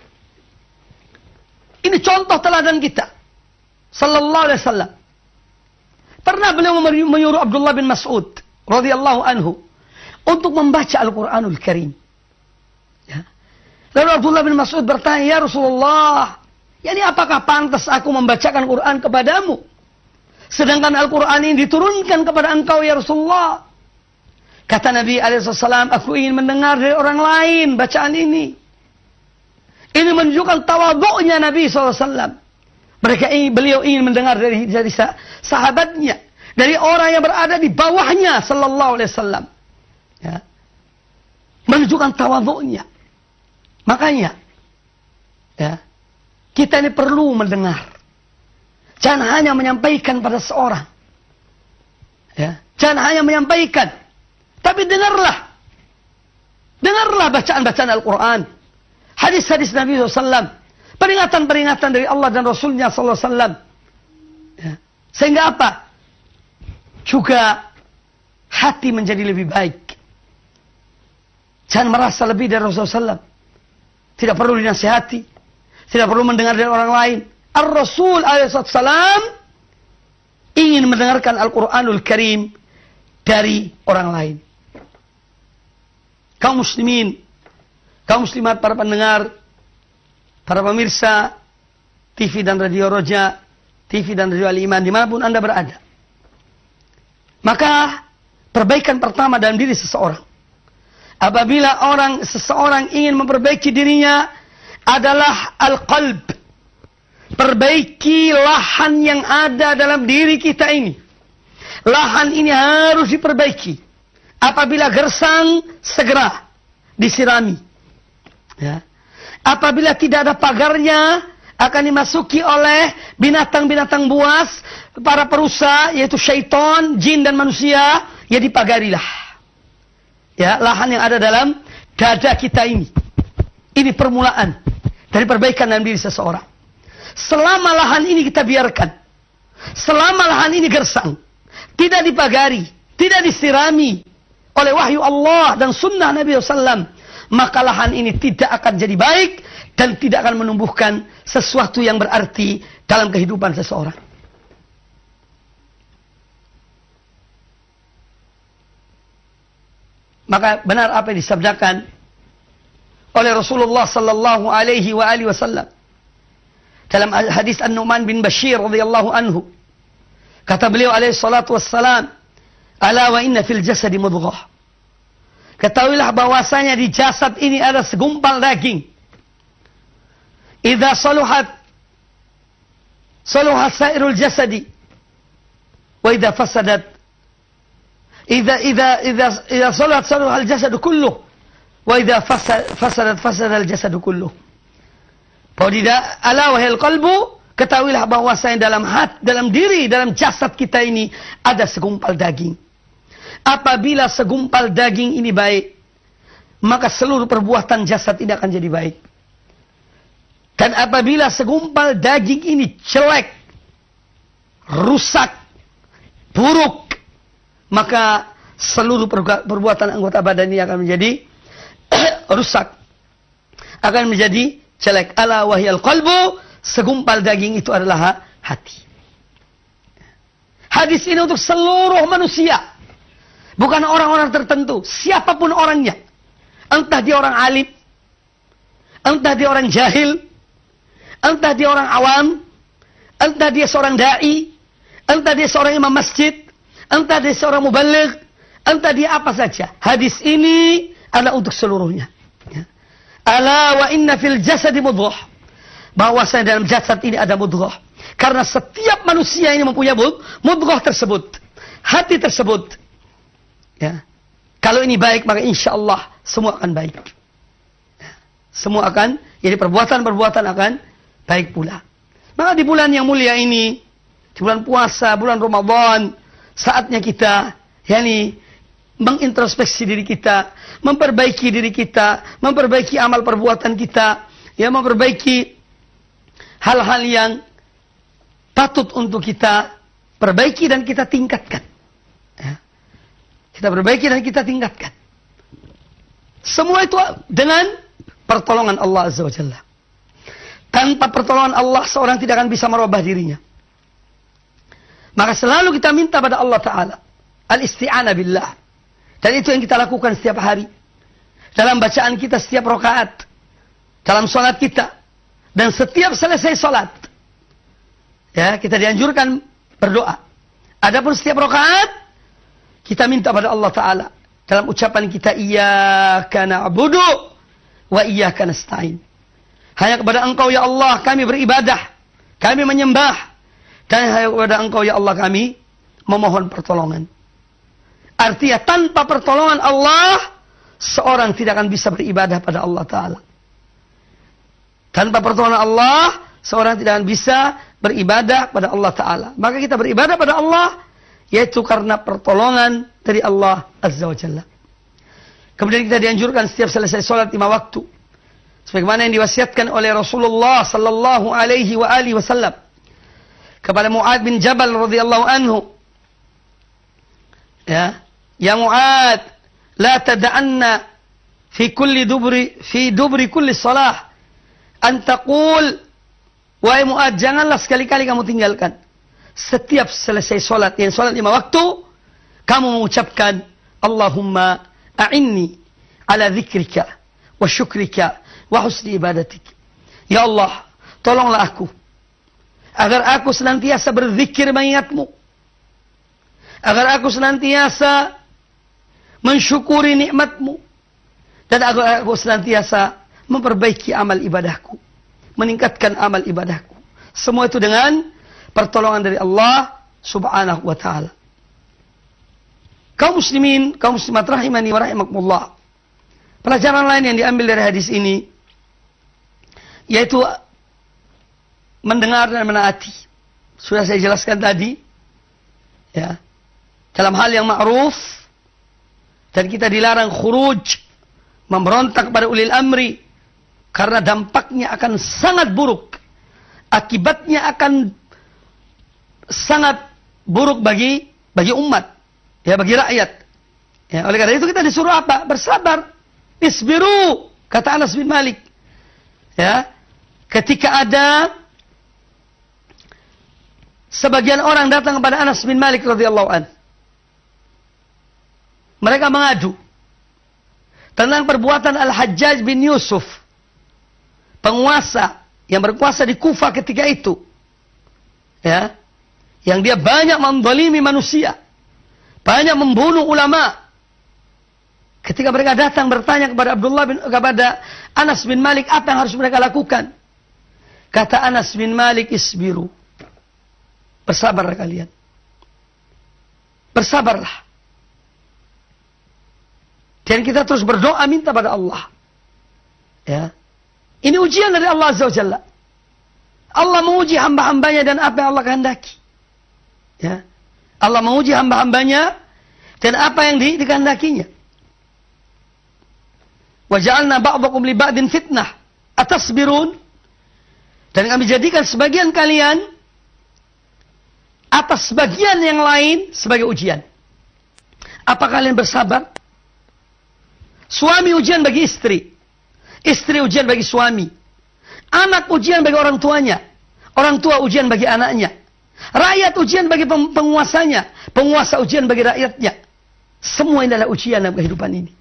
Ini contoh teladan kita. Sallallahu alaihi wasallam. Pernah beliau menyuruh Abdullah bin Mas'ud radhiyallahu anhu untuk membaca Al-Quranul Karim. Ya. Lalu Abdullah bin Mas'ud bertanya, "Ya Rasulullah, yani apakah pantas aku membacakan Quran kepadamu? Sedangkan Al-Quran ini diturunkan kepada engkau ya Rasulullah." Kata Nabi SAW, "Aku ingin mendengar dari orang lain bacaan ini." Ini menunjukkan tawadhu'nya Nabi SAW. Beliau ingin mendengar dari sahabatnya, dari orang yang berada di bawahnya sallallahu alaihi wasallam. Ya. Menunjukkan tawadhu'nya. Makanya, ya, kita ini perlu mendengar. Jangan hanya menyampaikan pada seorang. Ya, jangan hanya menyampaikan. Tapi dengarlah. Dengarlah bacaan-bacaan Al-Quran. Hadis-hadis Nabi SAW. Peringatan-peringatan dari Allah dan Rasulnya SAW. Ya. Sehingga apa? Juga hati menjadi lebih baik. Jangan merasa lebih dari Rasulullah SAW. Tidak perlu dinasihati. Tidak perlu mendengar dari orang lain. Ar-Rasul SAW ingin mendengarkan Al-Quranul Karim dari orang lain. Kaum muslimin, kaum muslimat, para pendengar, para pemirsa TV dan Radio Roja, TV dan Radio Al-Iman, dimanapun Anda berada. Maka perbaikan pertama dalam diri seseorang, apabila seseorang ingin memperbaiki dirinya, adalah al-qalb. Perbaiki lahan yang ada dalam diri kita ini. Lahan ini harus diperbaiki. Apabila gersang, segera disirami. Ya. Apabila tidak ada pagarnya, akan dimasuki oleh binatang-binatang buas, para perusa, yaitu syaitan, jin dan manusia, ya dipagarilah. Ya, lahan yang ada dalam dada kita ini. Ini permulaan dari perbaikan dalam diri seseorang. Selama lahan ini kita biarkan, selama lahan ini gersang, tidak dipagari, tidak disirami oleh wahyu Allah dan sunnah Nabi SAW, maka lahan ini tidak akan jadi baik dan tidak akan menumbuhkan sesuatu yang berarti dalam kehidupan seseorang. Maka benar apa yang disabdakan oleh Rasulullah sallallahu alaihi wasallam dalam hadis An-Nu'man bin Bashir radhiyallahu anhu. Kata beliau alaihi salatu wassalam, "Ala wa inna fil jasadi mudghah." Ketahuilah bahwasanya di jasad ini ada segumpal daging. Idza saluhat sairul jasadi wa idza fasadat idza saluhat saluhal jasadu kulluh wa idza fasadat fasadal jasadu kulluh. Bahwa tidak ala wahil qalbu, ketahuilah bahwasanya dalam diri, dalam jasad kita ini ada segumpal daging. Apabila segumpal daging ini baik, maka seluruh perbuatan jasad ini akan jadi baik. Dan apabila segumpal daging ini jelek, rusak, buruk, maka seluruh perbuatan anggota badan ini akan menjadi rusak, akan menjadi jelek. Ala wahyal qalbu, segumpal daging itu adalah hati. Hadis ini untuk seluruh manusia, bukan orang-orang tertentu, siapapun orangnya. Entah dia orang alim, entah dia orang jahil, entah dia orang awam, entah dia seorang da'i, entah dia seorang imam masjid, entah dia seorang mubaligh, entah dia apa saja. Hadis ini adalah untuk seluruhnya. Ala wa inna fil jasadi mudghah. Bahwasanya dalam jasad ini ada mudghah. Karena setiap manusia ini mempunyai mudghah tersebut, hati tersebut. Ya. Kalau ini baik, maka insya Allah semua akan baik. Semua akan, jadi perbuatan-perbuatan akan baik pula. Maka di bulan yang mulia ini, di bulan puasa, bulan Ramadan, saatnya kita mengintrospeksi diri kita, memperbaiki diri kita, memperbaiki amal perbuatan kita, ya, memperbaiki hal-hal yang patut untuk kita perbaiki dan kita tingkatkan. Ya. Kita perbaiki dan kita tingkatkan. Semua itu dengan pertolongan Allah Azza wa Jalla. Tanpa pertolongan Allah, seorang tidak akan bisa merubah dirinya. Maka selalu kita minta pada Allah Ta'ala al-isti'anah billah. Dan itu yang kita lakukan setiap hari. Dalam bacaan kita setiap rakaat. Dalam sholat kita. Dan setiap selesai sholat. Ya, kita dianjurkan berdoa. Adapun setiap rakaat, kita minta pada Allah Ta'ala. Dalam ucapan kita, Iyyaka na'budu wa iyyaka nasta'in. Hanya kepada Engkau ya Allah kami beribadah. Kami menyembah. Dan hanya kepada Engkau ya Allah kami memohon pertolongan. Artinya tanpa pertolongan Allah, seorang tidak akan bisa beribadah pada Allah Ta'ala. Tanpa pertolongan Allah, seorang tidak akan bisa beribadah pada Allah Ta'ala. Maka kita beribadah pada Allah, yaitu karena pertolongan dari Allah Azza wa Jalla. Kemudian kita dianjurkan setiap selesai sholat 5 waktu. Sebagaimana yang diwasiatkan oleh Rasulullah sallallahu alaihi wa alihi wasallam kepada Mu'ad bin Jabal radhiyallahu anhu. Ya Mu'ad, la tada'anna fi dubri kulli salah an taqul, wahai Mu'ad, janganlah sekali-kali kamu tinggalkan setiap selesai sholat, yang sholat 5 waktu, kamu mengucapkan Allahumma a'inni ala dzikrika wa syukrika wa husni ibadatik. Ya Allah, tolonglah aku agar aku senantiasa berzikir mengingatmu, agar aku senantiasa mensyukuri nikmatmu, dan agar aku senantiasa memperbaiki amal ibadahku, meningkatkan amal ibadahku. Semua itu dengan pertolongan dari Allah Subhanahu wa ta'ala. Kaum muslimin, kaum muslimat rahimani wa rahimakumullah. Pelajaran lain yang diambil dari hadis ini, yaitu mendengar dan menaati. Sudah saya jelaskan tadi, ya, dalam hal yang ma'ruf, dan kita dilarang khuruj, memberontak pada ulil amri, karena dampaknya akan sangat buruk. Akibatnya akan sangat buruk bagi umat, ya, bagi rakyat. Ya, oleh karena itu kita disuruh apa? Bersabar. Isbiru, kata Anas bin Malik. Ya, ketika ada sebagian orang datang kepada Anas bin Malik radhiyallahu an, mereka mengadu tentang perbuatan Al-Hajjaj bin Yusuf, penguasa yang berkuasa di Kufah ketika itu, ya, yang dia banyak menzalimi manusia, banyak membunuh ulama. Ketika mereka datang bertanya kepada Anas bin Malik, apa yang harus mereka lakukan? Kata Anas bin Malik, isbiru. Bersabarlah kalian. Bersabarlah. Dan kita terus berdoa minta pada Allah. Ya. Ini ujian dari Allah Azza wa Jalla. Allah menguji hamba-hambanya dan apa yang Allah kehendaki. Ya. Allah menguji hamba-hambanya dan apa yang dikehendakinya. Wa ja'alna ba'dakum li ba'din fitnah atasbirun, dan kami jadikan sebagian kalian atas sebagian yang lain sebagai ujian. Apa kalian bersabar? Suami ujian bagi istri, istri ujian bagi suami, anak ujian bagi orang tuanya, orang tua ujian bagi anaknya, rakyat ujian bagi penguasanya, penguasa ujian bagi rakyatnya. Semua ini adalah ujian dalam kehidupan ini.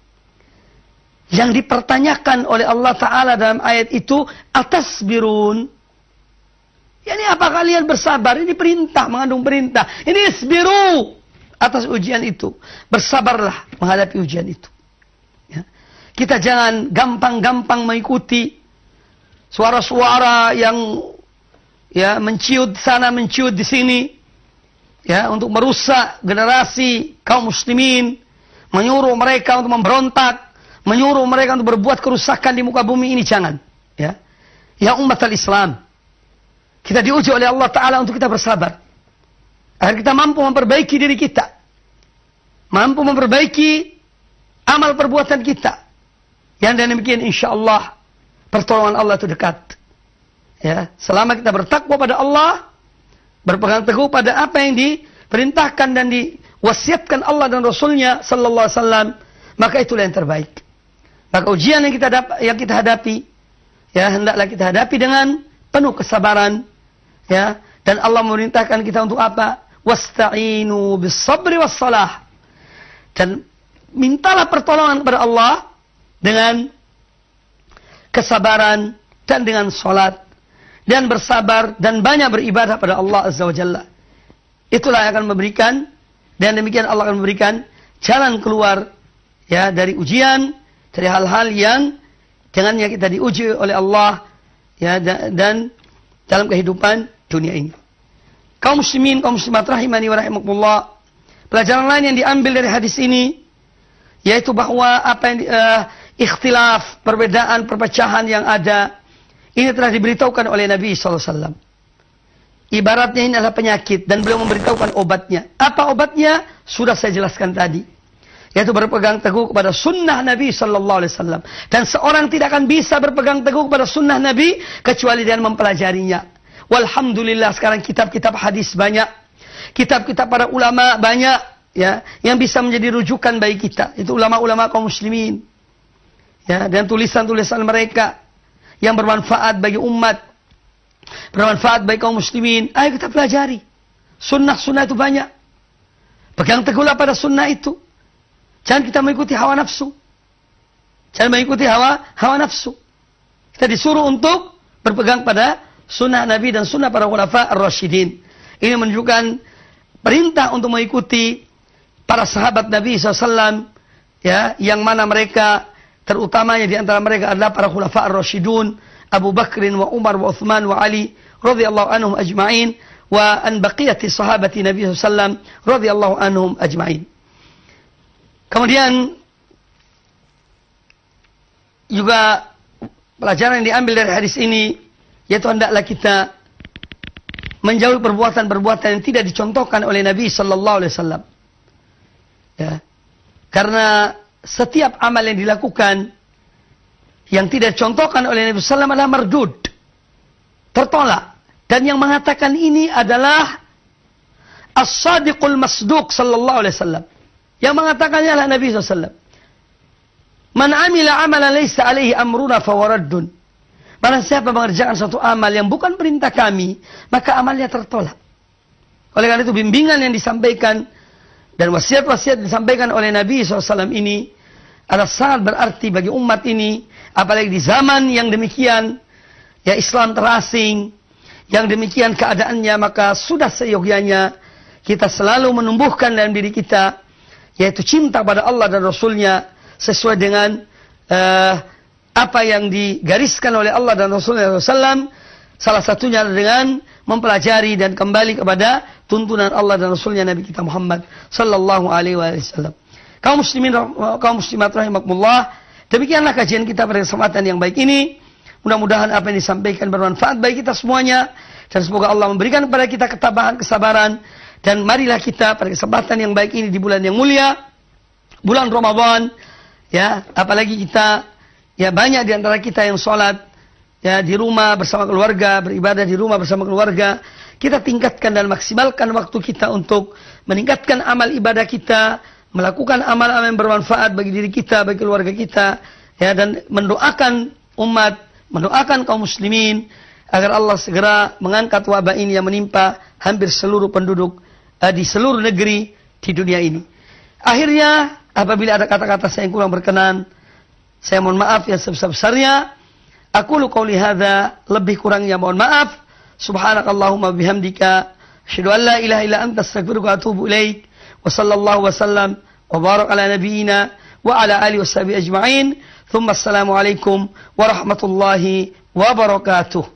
Yang dipertanyakan oleh Allah Ta'ala dalam ayat itu, atasbirun. Ya, ini apa kalian bersabar? Ini perintah, mengandung perintah. Ini isbiru, atas ujian itu. Bersabarlah menghadapi ujian itu. Ya. Kita jangan gampang-gampang mengikuti suara-suara yang, ya, menciut sana, menciut di sini, ya, untuk merusak generasi kaum muslimin, menyuruh mereka untuk memberontak, menyuruh mereka untuk berbuat kerusakan di muka bumi ini. Jangan, ya. Ya umat al-Islam, kita diuji oleh Allah Ta'ala untuk kita bersabar, agar kita mampu memperbaiki diri kita, mampu memperbaiki amal perbuatan kita. Yang dan demikian insyaAllah pertolongan Allah itu dekat. Ya, selama kita bertakwa pada Allah, berpegang teguh pada apa yang diperintahkan dan diwasiatkan Allah dan Rasulnya Sallallahu Alaihi Wasallam, maka itulah yang terbaik. Maka ujian yang kita hadapi, ya, hendaklah kita hadapi dengan penuh kesabaran, ya. Dan Allah memerintahkan kita untuk apa? Wasta'inu bis-sabri was-salah. Dan mintalah pertolongan kepada Allah dengan kesabaran dan dengan salat, dan bersabar dan banyak beribadah pada Allah Azza wa Jalla. Itulah yang akan memberikan, dan demikian Allah akan memberikan jalan keluar, ya, dari ujian, dari hal-hal yang dengannya kita diuji oleh Allah, ya, dan dalam kehidupan dunia ini. Kaum muslimin, kaum muslimat rahimani wa rahimakumullah. Pelajaran lain yang diambil dari hadis ini, yaitu bahwa apa yang ikhtilaf, perbedaan, perpecahan yang ada, Ini telah diberitahukan oleh Nabi SAW. Ibaratnya ini adalah penyakit dan beliau memberitahukan obatnya. Apa obatnya? Sudah saya jelaskan tadi. Yaitu berpegang teguh kepada sunnah Nabi SAW. Dan seorang tidak akan bisa berpegang teguh kepada sunnah Nabi kecuali dengan mempelajarinya. Walhamdulillah sekarang kitab-kitab hadis banyak. Kitab-kitab para ulama banyak. Ya, yang bisa menjadi rujukan bagi kita. Itu ulama-ulama kaum muslimin. Ya, dan tulisan-tulisan mereka yang bermanfaat bagi umat. Bermanfaat bagi kaum muslimin. Ayo kita pelajari. Sunnah-sunnah itu banyak. Pegang teguhlah pada sunnah itu. Jangan kita mengikuti hawa nafsu. Jangan mengikuti hawa nafsu. Kita disuruh untuk berpegang pada sunnah Nabi dan sunnah para khulafa ar-rasyidin. Ini menunjukkan perintah untuk mengikuti para sahabat Nabi SAW. Ya, yang mana mereka terutamanya di antara mereka adalah para khulafa ar-rasyidun. Abu Bakrin wa Umar wa Uthman wa Ali radhiyallahu anhum ajma'in. Wa an baqiyati sahabati Nabi SAW radhiyallahu anhum ajma'in. Kemudian juga pelajaran yang diambil dari hadis ini, yaitu hendaklah kita menjauhi perbuatan-perbuatan yang tidak dicontohkan oleh Nabi Sallallahu Alaihi Wasallam. Ya, karena setiap amal yang dilakukan yang tidak dicontohkan oleh Nabi Sallallahu Alaihi Wasallam adalah mardud, tertolak. Dan yang mengatakan ini adalah As-Sadiqul Masduq Sallallahu Alaihi Wasallam. Yang mengatakannya adalah Nabi SAW. Man amila amalan laysa alaihi amruna fawaraddun. Barang siapa mengerjakan suatu amal yang bukan perintah kami, maka amalnya tertolak. Oleh karena itu bimbingan yang disampaikan dan wasiat-wasiat disampaikan oleh Nabi SAW ini adalah sangat berarti bagi umat ini. Apalagi di zaman yang demikian, ya Islam terasing, yang demikian keadaannya, maka sudah seyogyanya kita selalu menumbuhkan dalam diri kita yaitu cinta pada Allah dan Rasulnya sesuai dengan apa yang digariskan oleh Allah dan Rasulnya SAW. Salah satunya dengan mempelajari dan kembali kepada tuntunan Allah dan Rasulnya Nabi kita Muhammad Sallallahu Alaihi Wasallam. Kaum muslimin, kaum muslimat rahimakumullah, demikianlah kajian kita pada kesempatan yang baik ini. Mudah-mudahan apa yang disampaikan bermanfaat bagi kita semuanya, dan semoga Allah memberikan kepada kita ketabahan, kesabaran. Dan marilah kita pada kesempatan yang baik ini di bulan yang mulia, bulan Ramadan, ya, apalagi kita, ya banyak di antara kita yang sholat, ya di rumah bersama keluarga, beribadah di rumah bersama keluarga. Kita tingkatkan dan maksimalkan waktu kita untuk meningkatkan amal ibadah kita, melakukan amal-amal yang bermanfaat bagi diri kita, bagi keluarga kita, ya, dan mendoakan umat, mendoakan kaum muslimin agar Allah segera mengangkat wabah ini yang menimpa hampir seluruh penduduk di seluruh negeri di dunia ini. Akhirnya, apabila ada kata-kata saya yang kurang berkenan, saya mohon maaf yang sebesar-besarnya. Aqulu qouli hadza, lebih kurangnya mohon maaf. Subhanakallahumma bihamdika, asyhadu an la ilaha illa anta, astaghfiruka wa atubu ilaik. Wa sallallahu wa sallam wa barak ala nabiyyina wa ala alihi washabihi ajma'in. Thumma assalamu alaikum warahmatullahi wabarakatuh.